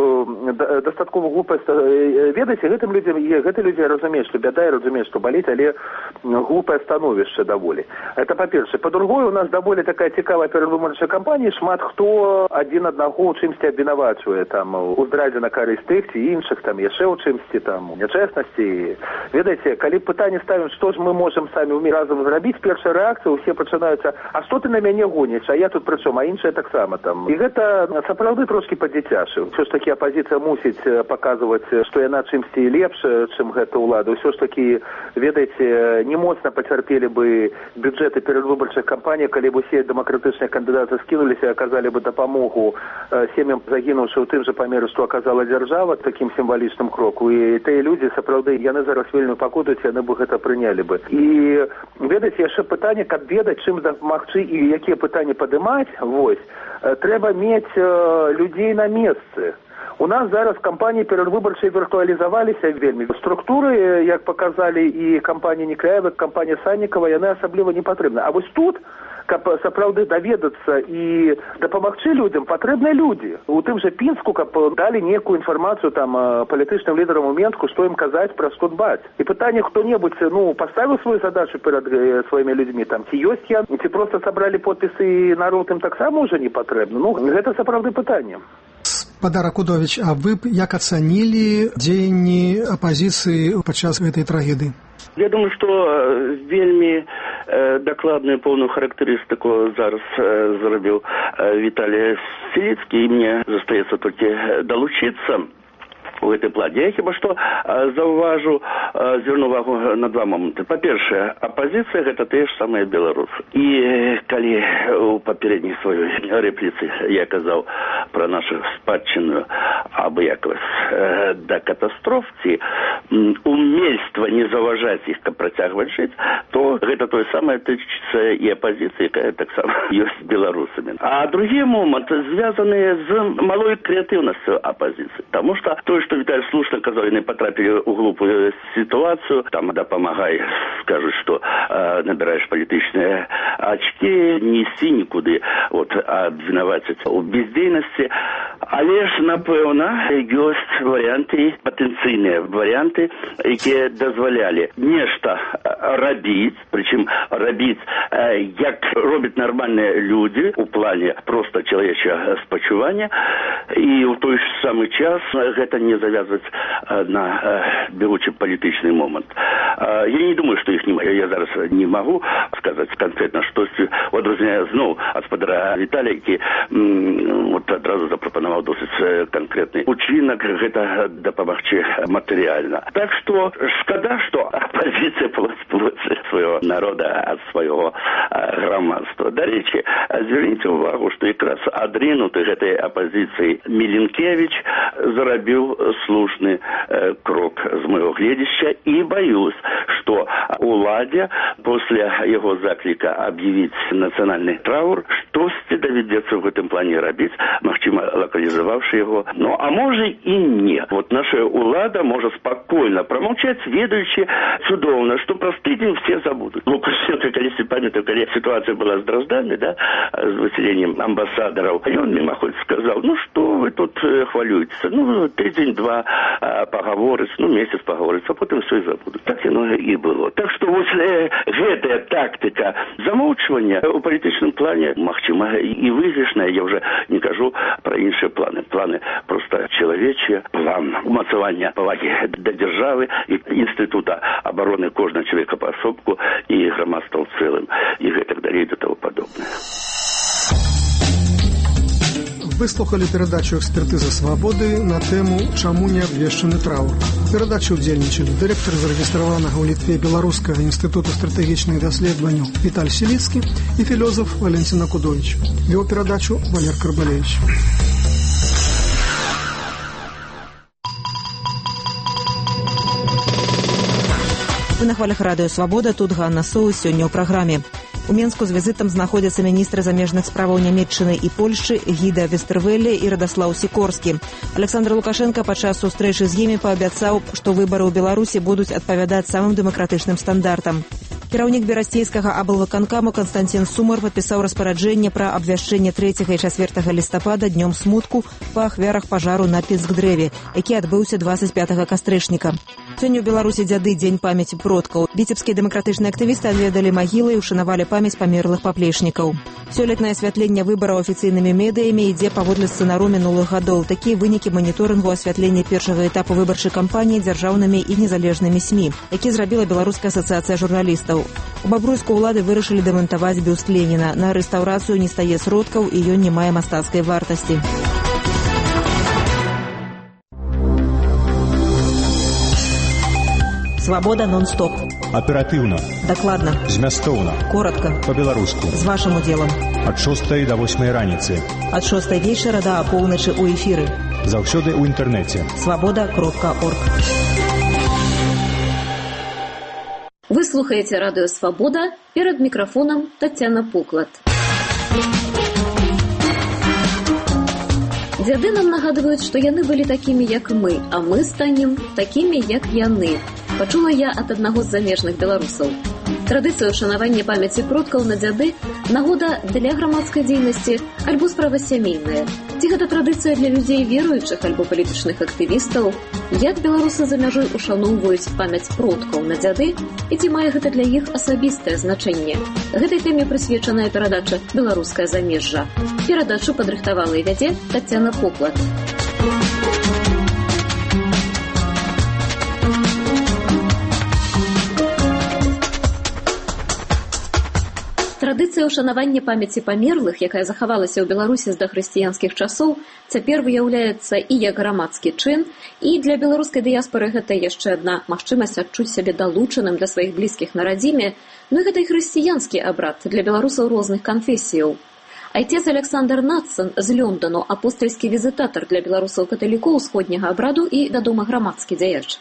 э, дастаткова глупасць. Ведаеце, гэтым людзям, гэты людзі разумеюць, што бяда, і разумеюць, што баліць, але глупае становішча даволі. Это па-першае. Па-другое, у нас даволі такая цікавая перадвыбарчая кампанія, шмат хто адзін аднаго ў чымсьці абвінавачвае, там, у здрадзе на карысць тых ці іншых, там, яшчэ ў чымсьці, там, у нячэснасці. Ведаеце, калі пытанне ставім, што ж мы можам самі ўмі разам зрабіць, першая рэакцыя, усе пачынаюцца, а што ты на мяне гоніш, а я тут прычым, а іншая таксама там. І гэта сапраўды трошкі па-дзіцячы. Ўсё ж такі апазіцыя мусіць паказваць, што яна чымсьці лепш, чым гэта ўлада. Ўсё ж такі, ведаеце, не моцна пацярпелі бы бюджэты перадвыбарчых кампаній, калі б усе дэмакратычныя кандыдаты скінуліся і аказалі бы дапамогу сем'ям загінуўшы ў тым жа памеры, што аказала дзяржава такім сімвалічным кроку. І тыя людзі, сапраўды, яны зараз вельмі пакутаюць, яны бы гэта прынялі бы. І ведаеце, яшчэ пытанне, каб ведаць, чым дапамагчы і якія пытанні падымаць, вось, трэба мець э, людзей на месцы. У нас зараз кампаніі перадвыбарчыя віртуалізаваліся вельмі. Структуры, як паказалі і кампанія Некляева, кампанія Саннікава, яны асабліва не патрэбны. А вось тут, каб сапраўды даведацца і дапамагчы людзям, патрэбныя людзі. У тым жа Пінску, каб далі некую інфармацыю там палітычным лідарам у Менску, што ім казаць, пра што дбаць. І пытанне, хто-небудзь, ну, паставіў сваю задачу перад э, сваімі людзьмі, там, ці ёсць я, ці проста сабралі подпісы і народ ім таксама ўжо не патрэбны. Ну, гэта сапраўды пытанне. Гаспадар Акудович, а вы б як ацанілі дзеянні апазіцыі падчас гэтай трагедыі? Я думаю, што вельмі э, дакладную поўную характарыстыку зараз э, зрабіў э, Віталій Селіцкі, і мне застаецца толькі далучыцца у гэтай плане. Я хіба што заўважу, звярну увагу на два моманты. Па-першае, апазіцыя гэта тыя ж самыя беларусы. І калі у папярэдняй сваёй рэпліцы я казаў пра нашу спадчынную абыякавасць да катастроф ці умельства не заважаць іх, каб працягваць жыць, то гэта тое самае тычыцца і апазіцыі, якая таксама ёсць беларусамі. А другі момант звязаны з малой крэатыўнасцю апазіцыі. Таму што тое, што Віталь слушна казаў, яны патрапілі ў глупую сітуацыю, там дапамагай, скажуць, што э, набіраеш палітычныя ачкі, не ісці нікуды, от, абвінаваціць у бездзейнасці. Але ж, напэўна, ёсць варыянты, патэнцыйныя варыянты, якія дазвалялі нешта рабіць, прычым рабіць, э, як робяць нармальныя людзі у плане проста чалавечага спачування, і ў той ж самы час гэта не завязваць на э, бягучы палітычны момант. Э, я не думаю, што іх не я зараз не магу сказаць канкрэтна штосьці, адрозненне зноў ад спадара Віталія, які м, от адразу запрапанаваў досыць канкрэтны учынак, гэта дапамагчы матэрыяльна. Так што шкада, што апазіцыя плоць свайго народа ад свайго грамадства. Дарэчы, звярніце ўвагу, што якраз адрынуты гэтай апазіцыі Міленкевіч зарабіў слушны э, крок з майго гледзяща, і баюсь, што уладзе пасля яго закліка аб'явіць нацыянальны траур штосьці давядзецца ў гэтым плане рабіць, магчыма, лакалізаваўшы яго. Ну, а можа і не. Вот наша улада можа спакойна прамаўчаць, ведаючы цудоўна, што праз тыдзень все забудуць. Лукашенко, калісьці памятаю, калі сітуацыя была з Дроздамі, да, з выселеннем амбасадараў, ён мімаходзь сказаў, ну што вы тут хвалюецеся, ну тыдзень-два пагаворыць, ну месяц пагаворыць, а потым все і забудуць. Так яно і было. Так што вось э, гэтая тактыка замоўчвання у палітычным плане, магчыма, і выйгрышная, я ўжо не кажу пра іншыя планы. Планы проста чалавечыя, план умацавання павагі да дзяржавы і інстытута абароны кожнага чалавека паасобку і грамадства ў цэлым, і гэтак далей да таго падобнае. Выслухали передачу «Экспертиза свободы» на тему «Чаму не абвешчаны траур». Передачу удзельнічалі дырэктар зарэгістраванага ў Літве Беларускага інстытуту стратэгічных даследаванняў Віталь Селіцкі і філозаф Валентина Кудович. Вёў передачу Валер Карбалевич. Вы на хвалях радыё «Свабода», тут Ганна Соус, сёння ў праграме. У Менску з візітам знаходзяцца міністры замежных справаў Нямецчыны і Польшчы Гіда Вестэрвэле і Радаслаў Сікорскі. Александр Лукашенко падчас сустрэчы з імі паабяцаў, што выбары ў Беларусі будуць адпавядаць самым дэмакратычным стандартам. Кіраўнік берасцейскага аблвыканкаму Константин Сумар падпісаў распараджэнне пра абвяшчэнне трэцяга і чацвёртага лістапада днём смутку па ахвярах пажару на Пінскдрэве, які адбыўся дваццаць пятага кастрычніка. Сёння ў Беларусі дзяды дзень памяці продкаў. Віцебскія дэмакратычныя актывісты адведалі магілы і ушанавалі памяць памерлых паплечнікаў. Сёлетнае асвятленне выбараў афіцыйнымі медыямі ідзе паводле сцэнару мінулых гадоў. Такія вынікі маніторынгу асвятлення першага этапу выбарчай кампаніі дзяржаўнымі і незалежнымі СМІ, які зрабіла Беларуская асацыяцыя журналістаў. У Бабруйску ўлады вырашылі дэмантаваць бюст Леніна. На рэстаўрацыю не стае сродкаў і ён не мае мастацкай вартасці. Свабода нон-стоп. Аператыўна. Дакладна. Змястоўна. Коротка. Па-беларуску. З вашым удзелам. Ад шостай да восьмай раніцы. Ад шостай вечара да апоўначы ў эфіры. Заўсёды ў інтэрнэце. свабода кропка орг. Вы слухаете радио «Свобода», перед микрофоном Татьяна Поклад. Дзяды нам нагадывают, что яны были такими, як мы, а мы станем такими, як яны. Пачула я от одного з замежных беларусаў. Традыцыя ўшанавання памяці продкаў на дзяды нагода для грамадскай дзейнасці альбо справа сямейная. Ці гэта традыцыя для людзей веруючых альбо палітычных актывістаў? Як беларусы за мяжой ушаноўваюць памяць продкаў на дзяды і ці мае гэта для іх асабістае значэнне? Гэтай тэме прысвечаная перадача «Беларускае замежжа». Перадачу падрыхтавала і вядзе Татьяна Поклад. Традыцыя ўшанавання памяці памерлых, якая захавалася ў Беларусі з дахрысціянскіх часоў, цяпер выяўляецца і як грамадскі чын, і для беларускай дыяспоры гэта яшчэ адна магчымасць адчуць сябе далучаным для сваіх блізкіх на радзіме, ну і гэта і хрысціянскі абрад для беларусаў розных канфесіяў. Айцец Александр Надсон з Лёндану, апостальскі візітатар для беларусаў-каталікоў усходняга абраду і, вядома, грамадскі дзяяч.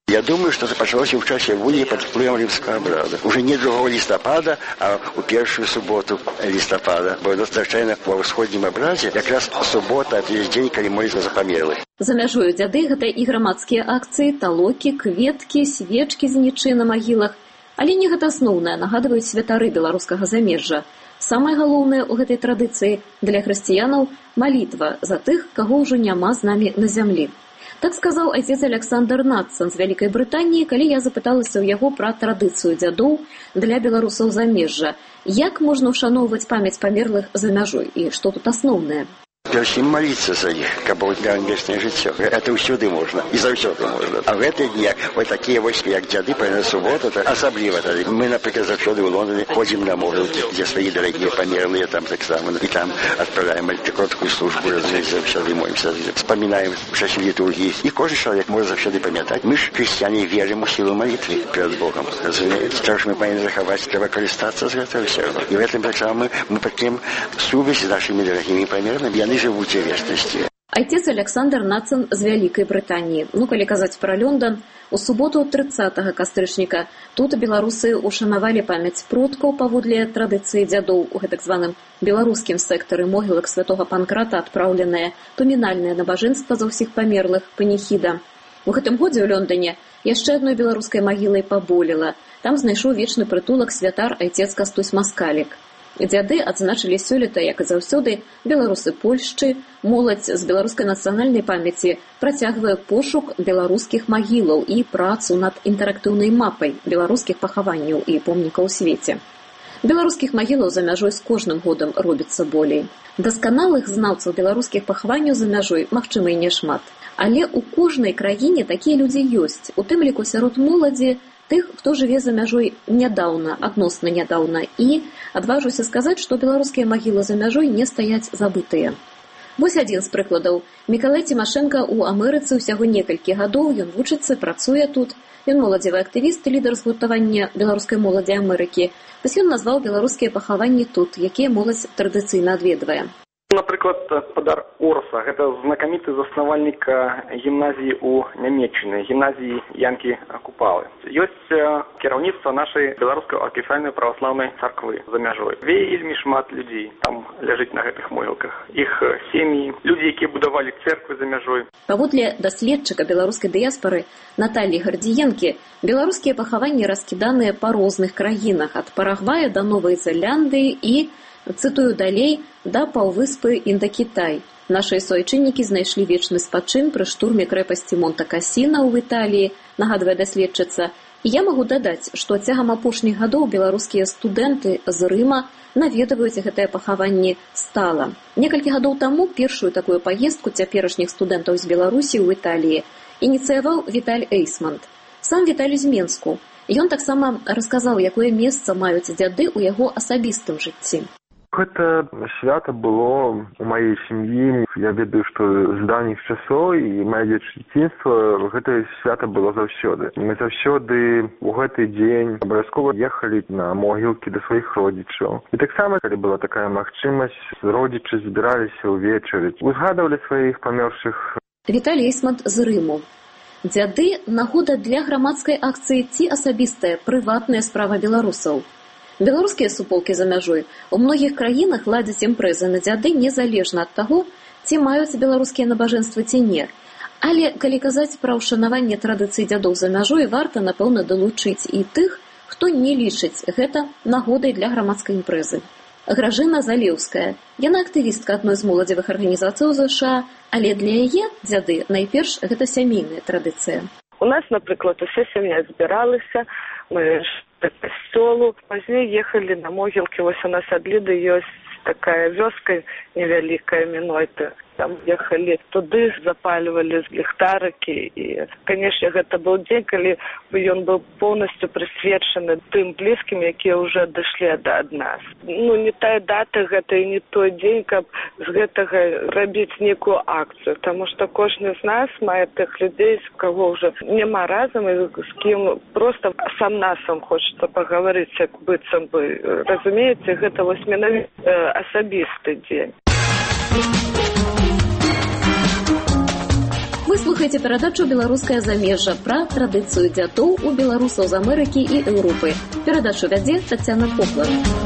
Я думаю, что это началось в часе вулі под впливом римского обряда. Уже не другого листопада, а у первую субботу листопада. Бо звичайно во ўсходнім образе как раз суббота, это есть день, когда молятся за померлых. За мяжою дзяды гэта і грамадскія акцыі, талокі, кветкі, свечкі з нічы на магілах. Але не гэта асноўнае, нагадваюць святары беларускага замежжа. Самае галоўнае ў гэтай традыцыі для хрысціянаў малітва за тых, каго ўжо няма з намі на зямлі. Так сказаў айцец Александр Натсон з Вялікай Брытаніі, калі я запыталася ў яго пра традыцыю дзядоў для беларусаў замежжа. Як можна ўшаноўваць памяць памерлых за мяжой і што тут асноўнае? Перш ім молиться за них, каб дал вечное жыццё. Это ўсюды можно, и заўсёды можно. А в эти дни вот такие вось, як дзяды, на субботу, это особливо. Мы, например, заўсёды в Лондоне ходим на могилки, где свои дорогие померлые, там так само, и там отправляем короткую службу, разумеется, заўсёды молимся, вспоминаем в часе литургии. И каждый человек может заўсёды памятать. Мы ж, христиане, верим в силу молитвы перед Богом, разумеется. Так что мы повинны заховать, треба користаться с этого всего. И в этом так само мы, мы подним связь с нашими дорогими померлыми. Они живут в вечности. Айцец Александр Натсон з Вялікай Брытаніі. Ну, калі казаць пра Лондон, у суботу трыццатага кастрычніка тут беларусы ушанавалі памяць продкаў паводле традыцыі дзядоў у гэтак званым беларускім сектары могілак святога Панкрата адпраўленае памінальнае набажэнства за ўсіх памерлых паніхіда. У гэтым годзе ў Лондоне яшчэ адной беларускай магілай паболела. Там знайшоў вечны прытулак святар айцец Кастусь Маскалік. Дзяды адзначылі сёлета, як і заўсёды, беларусы Польшчы, моладзь з беларускай нацыянальнай памяці працягвае пошук беларускіх магілаў і працу над інтэрактыўнай мапай беларускіх пахаванняў і помнікаў у свеце. Беларускіх магілаў за мяжой з кожным годам робіцца болей. Дасканалых знаўцаў беларускіх пахаванняў за мяжой, магчыма, і не шмат. Але ў кожнай краіне такія людзі ёсць, у тым ліку сярод моладзі, тых, хто жыве за мяжой нядаўна, адносна нядаўна, і адважуся сказаць, што беларускія магілы за мяжой не стаяць забытыя. Вось адзін з прыкладаў. Мікалай Цімашэнка ў Амерыцы ўсяго некалькі гадоў, ён вучыцца, працуе тут. Ён моладзевы актывіст і лідар згуртавання беларускай моладзі Амерыкі. Вось ён назваў беларускія пахаванні тут, якія моладзь традыцыйна адведвае. Напрыклад, спадар Орса, гэта знакаміты заснавальнік гімназіі ў Нямецчыны, гімназіі Янкі Купалы. Ёсць кіраўніцтва нашай беларускай архіфальнай праваслаўнай царквы за мяжой. Вельмі шмат людзей там ляжыць на гэтых могілках. Іх сем'і, людзі, якія будавалі церквы за мяжой. Паводле даследчыка беларускай дыяспары Наталлі Гардзіенкі, беларускія пахаванні раскіданыя па розных краінах, ад Парагвая да Новай Зеландыі і, цытую далей, да паўвыспы Індакітай. Нашыя суайчыннікі знайшлі вечны спачын пры штурме крэпасці Монта-Касіна ў Італіі, нагадвае даследчыца. І я магу дадаць, што цягам апошніх гадоў беларускія студэнты з Рыма наведваюць гэтае пахаванне стала. Некалькі гадоў таму першую такую паездку цяперашніх студэнтаў з Беларусі ў Італіі ініцыяваў Віталь Эйсманд. Сам Віталь з Менску. Ён таксама расказаў, якое месца маюць дзяды ў яго асабістым жыцці. Гэта свята было у маёй сям'і. Я ведаю, што з давніх часоў і маё дзяцінства гэта свята было заўсёды. Мы заўсёды ў гэты дзень абавязкова ехалі на могілкі да сваіх родзічаў. І таксама, калі была такая магчымасць, родзічы збіраліся ўвечары, узгадвалі сваіх памёршых. Віталь Эйсманд з Рыму. Дзяды – нагода для грамадскай акцыі ці асабістая, прыватная справа беларусаў. Беларускія суполкі за мяжой у многіх краінах ладзяць імпрэзы на дзяды незалежна ад таго, ці маюць беларускія набажэнствы ці не. Але, калі казаць пра ўшанаванне традыцый дзядоў за мяжой, варта, напэўна, далучыць і тых, хто не лічыць гэта нагодай для грамадскай імпрэзы. Гражына Залеўская. Яна актывістка адной з моладзевых арганізацый у ЗША, але для яе дзяды найперш гэта сямейная традыцыя. У нас, напрыклад, уся сям'я збіралася, мы да касцёлу, пазней ехалі на могілкі, вось у нас ад Ліды ёсць такая вёска невялікая Мінойта. Там ехалі туды, запальвалі ліхтарыкі і, канешне, гэта быў дзень, калі ён быў поўнасцю прысвечаны тым блізкім, якія ўжо дышлі ад нас. Ну, не тая дата гэта і не той дзень, каб з гэтага рабіць нейкую акцыю, таму што кожны з нас мае тых людзей, з каго ўжо няма разам і з кім проста сам насам хочацца пагаварыць, як быццам бы. Разумееце, гэта вось менавіта асабісты дзень. Вы слухаеце перадачу «Беларускае замежжа» пра традыцыю дзядоў у беларусаў з Амерыкі і Еўропы. Перадачу вядзе Таццяна Поплар.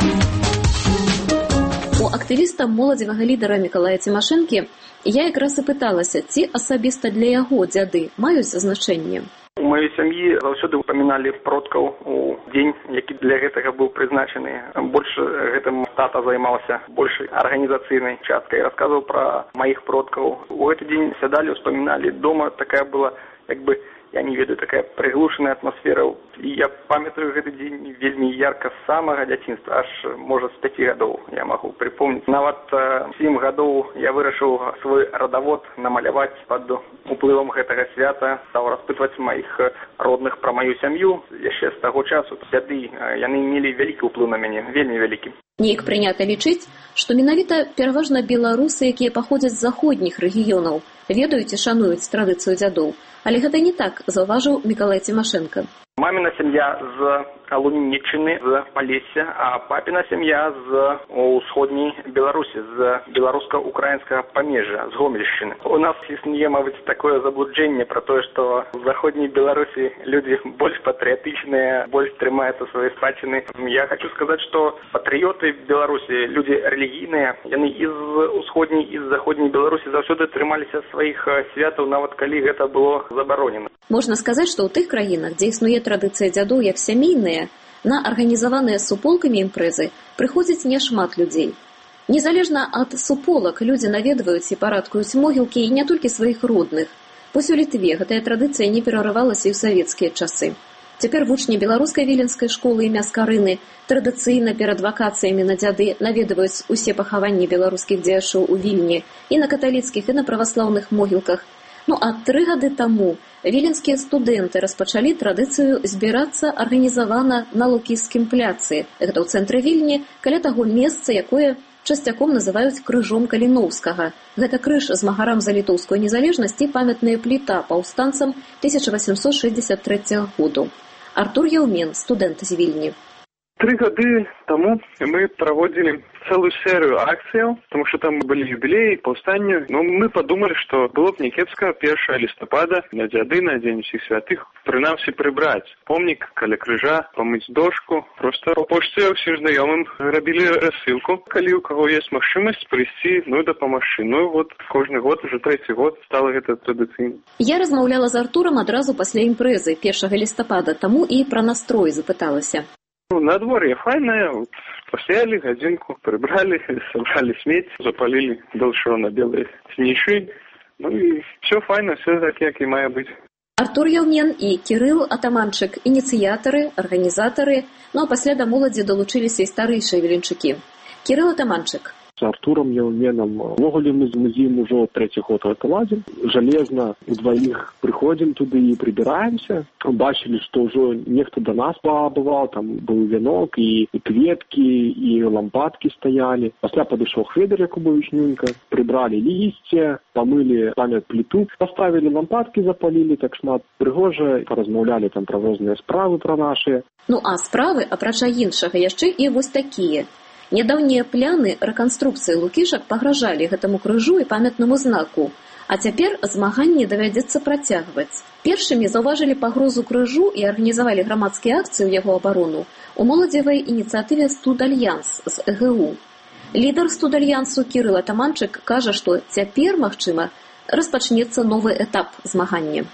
У актывіста моладзевага лідара Мікалая Цімашэнкі я якраз і пыталася, ці асабіста для яго дзяды маюць значэнне. У маёй сям'і заўсёды ўпаміналі продкаў у дзень, які для гэтага быў прызначаны. Больш гэтым тата займаўся большай арганізацыйнай часткай, расказваў пра маіх продкаў. У гэты дзень сядалі, успаміналі. Дома такая была, як бы, я не ведаю, такая прыглушаная атмасфера. І я памятаю гэты дзень вельмі ярка з самага дзяцінства, аж, можа, з пяці гадоў я магу прыпомніць. Нават сем гадоў я вырашыў свой радавод намаляваць пад уплывам гэтага свята, стаў распытваць маіх родных пра маю сям'ю. Яшчэ з таго часу дзяды, яны мелі вялікі ўплыў на мяне, вельмі вялікі. Неяк прынята лічыць, што менавіта пераважна беларусы, якія паходзяць з заходніх рэгіёнаў, ведаюць і шануюць традыцыю дзядоў. Але гэта не так, заўважыў Мікалай Цімашэнка. Маміна сям'я з Лунініччыны, з Палесся, а папіна сям'я з усходняй Беларусі, з беларуска-украінскага памежжа, з Гомельшчыны. У нас існуе, мабыць, такое заблуджэнне пра тое, што в заходняй Беларусі людзі больш патрыятычныя, больш трымаюцца свае спадчыны. Я хочу сказаць, што патрыёты Беларусі, людзі рэлігійныя, яны і з усходняй, і з заходняй Беларусі заўсёды трымаліся сваіх святаў, нават калі гэта было забаронена. Можна сказаць, што ў тых краінах, дзе існуе традыцыя дзядоў як сямейная, на арганізаваныя суполкамі імпрэзы прыходзіць няшмат людзей. Незалежна ад суполак людзі наведваюць і парадкуюць могілкі і не толькі сваіх родных. Вось у Літве гэтая традыцыя не перарывалася і ў савецкія часы. Цяпер вучні беларускай віленскай школы імя Скарыны традыцыйна перад вакацыямі на дзяды наведваюць усе пахаванні беларускіх дзеячоў у Вільні і на каталіцкіх, і на праваслаўных могілках. Ну а тры гады таму віленскія студэнты распачалі традыцыю збірацца арганізавана на Лукіскім пляцы. Гэта ў цэнтры Вільні, каля таго месца, якое часцяком называюць крыжом Каліноўскага. Гэта крыж змагарам за літоўскую незалежнасць і памятная пліта паўстанцам тысяча васемсот шэсцьдзесят трэцяга году. Артур Яўмен, студэнт з Вільні. Три года тому мы проводили целую серию акций, потому что там были юбилеи, повстания. Но мы подумали, что было бы некепска первого листопада на дзяды, на День всех святых, принамсі прибрать помник каля крыжа, помыть дошку. Просто по почте всем знакомым робили рассылку. Коли у кого есть магчимость прийти, ну и допомогти. Ну вот каждый год, уже третий год стало это традиционным. Я размаўляла з Артуром адразу пасля імпрэзы первого листопада, тому і про настрой запыталася. На дворе файное, вот, постояли годинку, прибрали, собрали смесь, запалили долшо на белые снежи. Ну и все файно, все так, как и має быть. Артур Яўмен і Кірыл Атаманчык – ініцыятары, арганізатары, ну а пасля да моладзі далучыліся і старэйшыя віленчукі. Кірыл Атаманчык. С Артуром Яўменам увогуле мы з музеем ужо трэці год гэта ладзім. Жалезна удваіх прыходзім туды і прыбіраемся. Бачылі, што ўжо нехта да нас пабываў, там быў вянок і, і кветкі, і лампадкі стаялі. Пасля падышоў Хведар Якубович Нюнька, прыбралі лісце, памылі самі пліту, паставілі лампадкі, запалілі, так шмат прыгожа, паразмаўлялі там пра розныя справы пра нашыя. Ну а справы, апрача іншага, яшчэ і вось такія. Нядаўнія пляны рэканструкцыі лукішак пагражалі гэтаму крыжу і памятнаму знаку, а цяпер змаганні давядзецца працягваць. Першымі заўважылі пагрозу крыжу і арганізавалі грамадскія акцыі ў яго абарону у моладзевай ініцыятыве «Студальянс» з э гэ у. Лідар «Студальянсу» Кірыл Атаманчык кажа, што цяпер, магчыма, распачнецца новы этап змагання.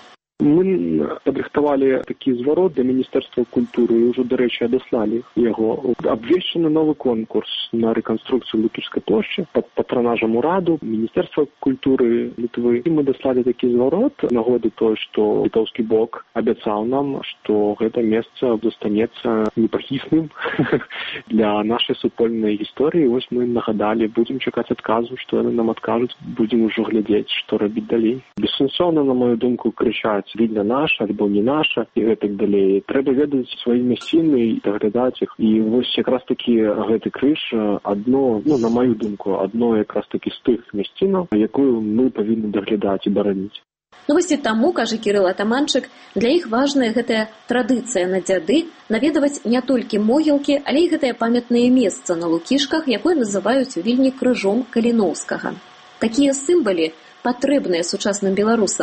Мы падрыхтавалі такі зварот для Міністэрства культуры і ўжо, дарэчы, адаслалі яго. Абвешчаны новы конкурс на рэканструкцыю Лукішскай плошчы пад патранажам ураду Міністэрства культуры Літвы. І мы даслалі такі зварот нагоды той, што літоўскі бок абяцаў нам, што гэта месца застанецца непахісным для нашай супольнай гісторыі. Вось мы нагадалі, будзем чакаць адказу, што яны нам адкажуць, будзем ужо глядзець, што рабіць далей. Бессэнсоўна, на маю думку, крычаць видно наша, альбо не наша, і гэтак далей. Трэба ведаць свае мясціны і даглядаць іх. І вось якраз такі гэты крыж адно, ну, на маю думку, адно якраз такі з тых мясцінаў, якую мы павінны даглядаць і бараніць. Ну вось і таму, кажа Кірыл Атаманчык, для іх важная гэтая традыцыя на дзяды наведаваць не толькі могілкі, але і гэтае памятнае месца на Лукішках, якое называюць у Вільні крыжом Каліноўскага. Такія сімвалы патрэбныя сучасным беларусам,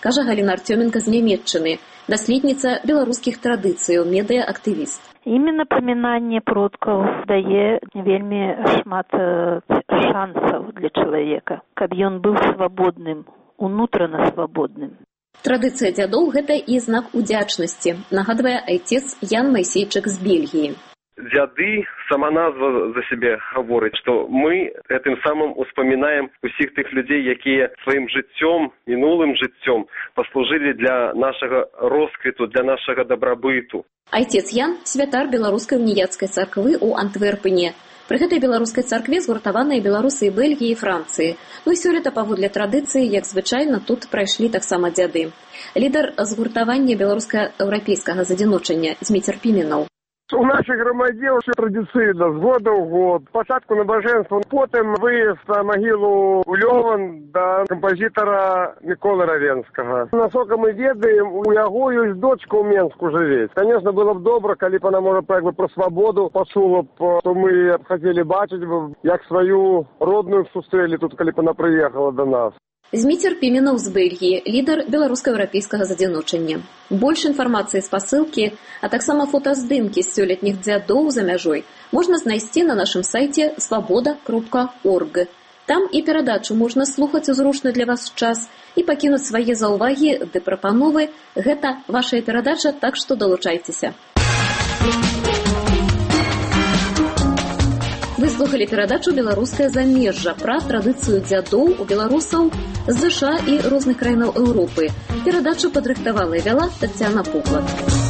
кажа Галіна Артёменка з Нямецчыны, даследніца беларускіх традыцыяў, медыа-актывіст. Именно поминание продков дае вельмі шмат шансаў для чалавека, каб ён быў свабодным, унутрана свабодным. Традыцыя дзядоў – гэта і знак удзячнасці, нагадвае айцец Ян Майсейчык з Бельгіі. Дзяды, сама назва за сябе гаворыць, што мы гэтым самым успамінаем усіх тых людзей, якія сваім жыццём, мінулым жыццём паслужылі для нашага росквіту, для нашага дабрабыту. Айцец Ян – святар беларускай уніяцкай царквы ў Антверпене. Пры гэтай беларускай царкве згуртаваныя беларусы і Бельгіі і Францыі. Ну і сёлета паводле традыцыі, як звычайна, тут прайшлі таксама дзяды. Лідар згуртавання беларуска-еўрапейскага задзіночання Зміцер Піменаў. У нашай грамадзе ўсё традыцыйна, з года ў год. Спачатку набажэнства, потым выезд на магілу ў Лёван да кампазітара Міколы Равенскага. Насколько мы ведаем, у яго ёсць дочка ў Менску жыве. Конечно, было б добра, калі б она, можа, як бы пра свабоду пачула б, то мы б хацелі бачыць, як сваю родную сустрэлі тут, калі б она прыехала да нас. Зміцер Піменаў з Бельгіі, лідар беларуска-еўрапейскага задзіночання. Больш інфармацыі з пасылкі, а таксама фотаздымкі з сёлетніх дзядоў за мяжой можна знайсці на нашым сайце свабода кропка орг. Там і перадачу можна слухаць у зручны для вас час і пакінуць свае заўвагі ды прапановы. Гэта вашая перадача, так што далучайцеся. Вы слухалі перадачу «Беларускае замежжа» пра традыцыю дзядоў у беларусаў з ЗША і розных краінаў Еўропы. Перадачу падрыхтавала і вяла Таццяна Поклад.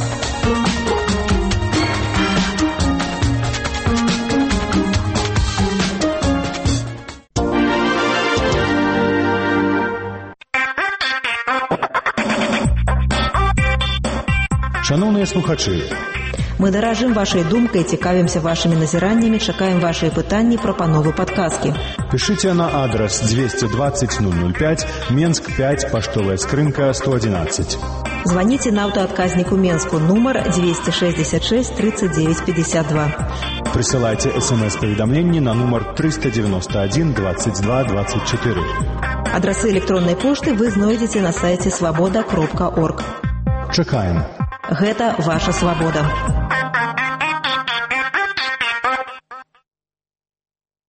Шановныя слухачы, мы даражым вашай думкай, цікавімся вашымі назіраннямі, чакаем вашыя пытанні, прапановы, падказкі. Пішыце на адрас двести двадцать ноль ноль пять, Менск пять, паштовая скрынка сто одиннадцать. Звоните на аўтаадказнік у Менску, нумар двести шестьдесят шесть тридцать девять пятьдесят два. Присылайте смс-паведамленні на нумар триста девяносто один двадцать два двадцать четыре. Адрасы электроннай пошты вы знойдзеце на сайце свабода кропка орг. Чакаем. Гэта ваша свабода.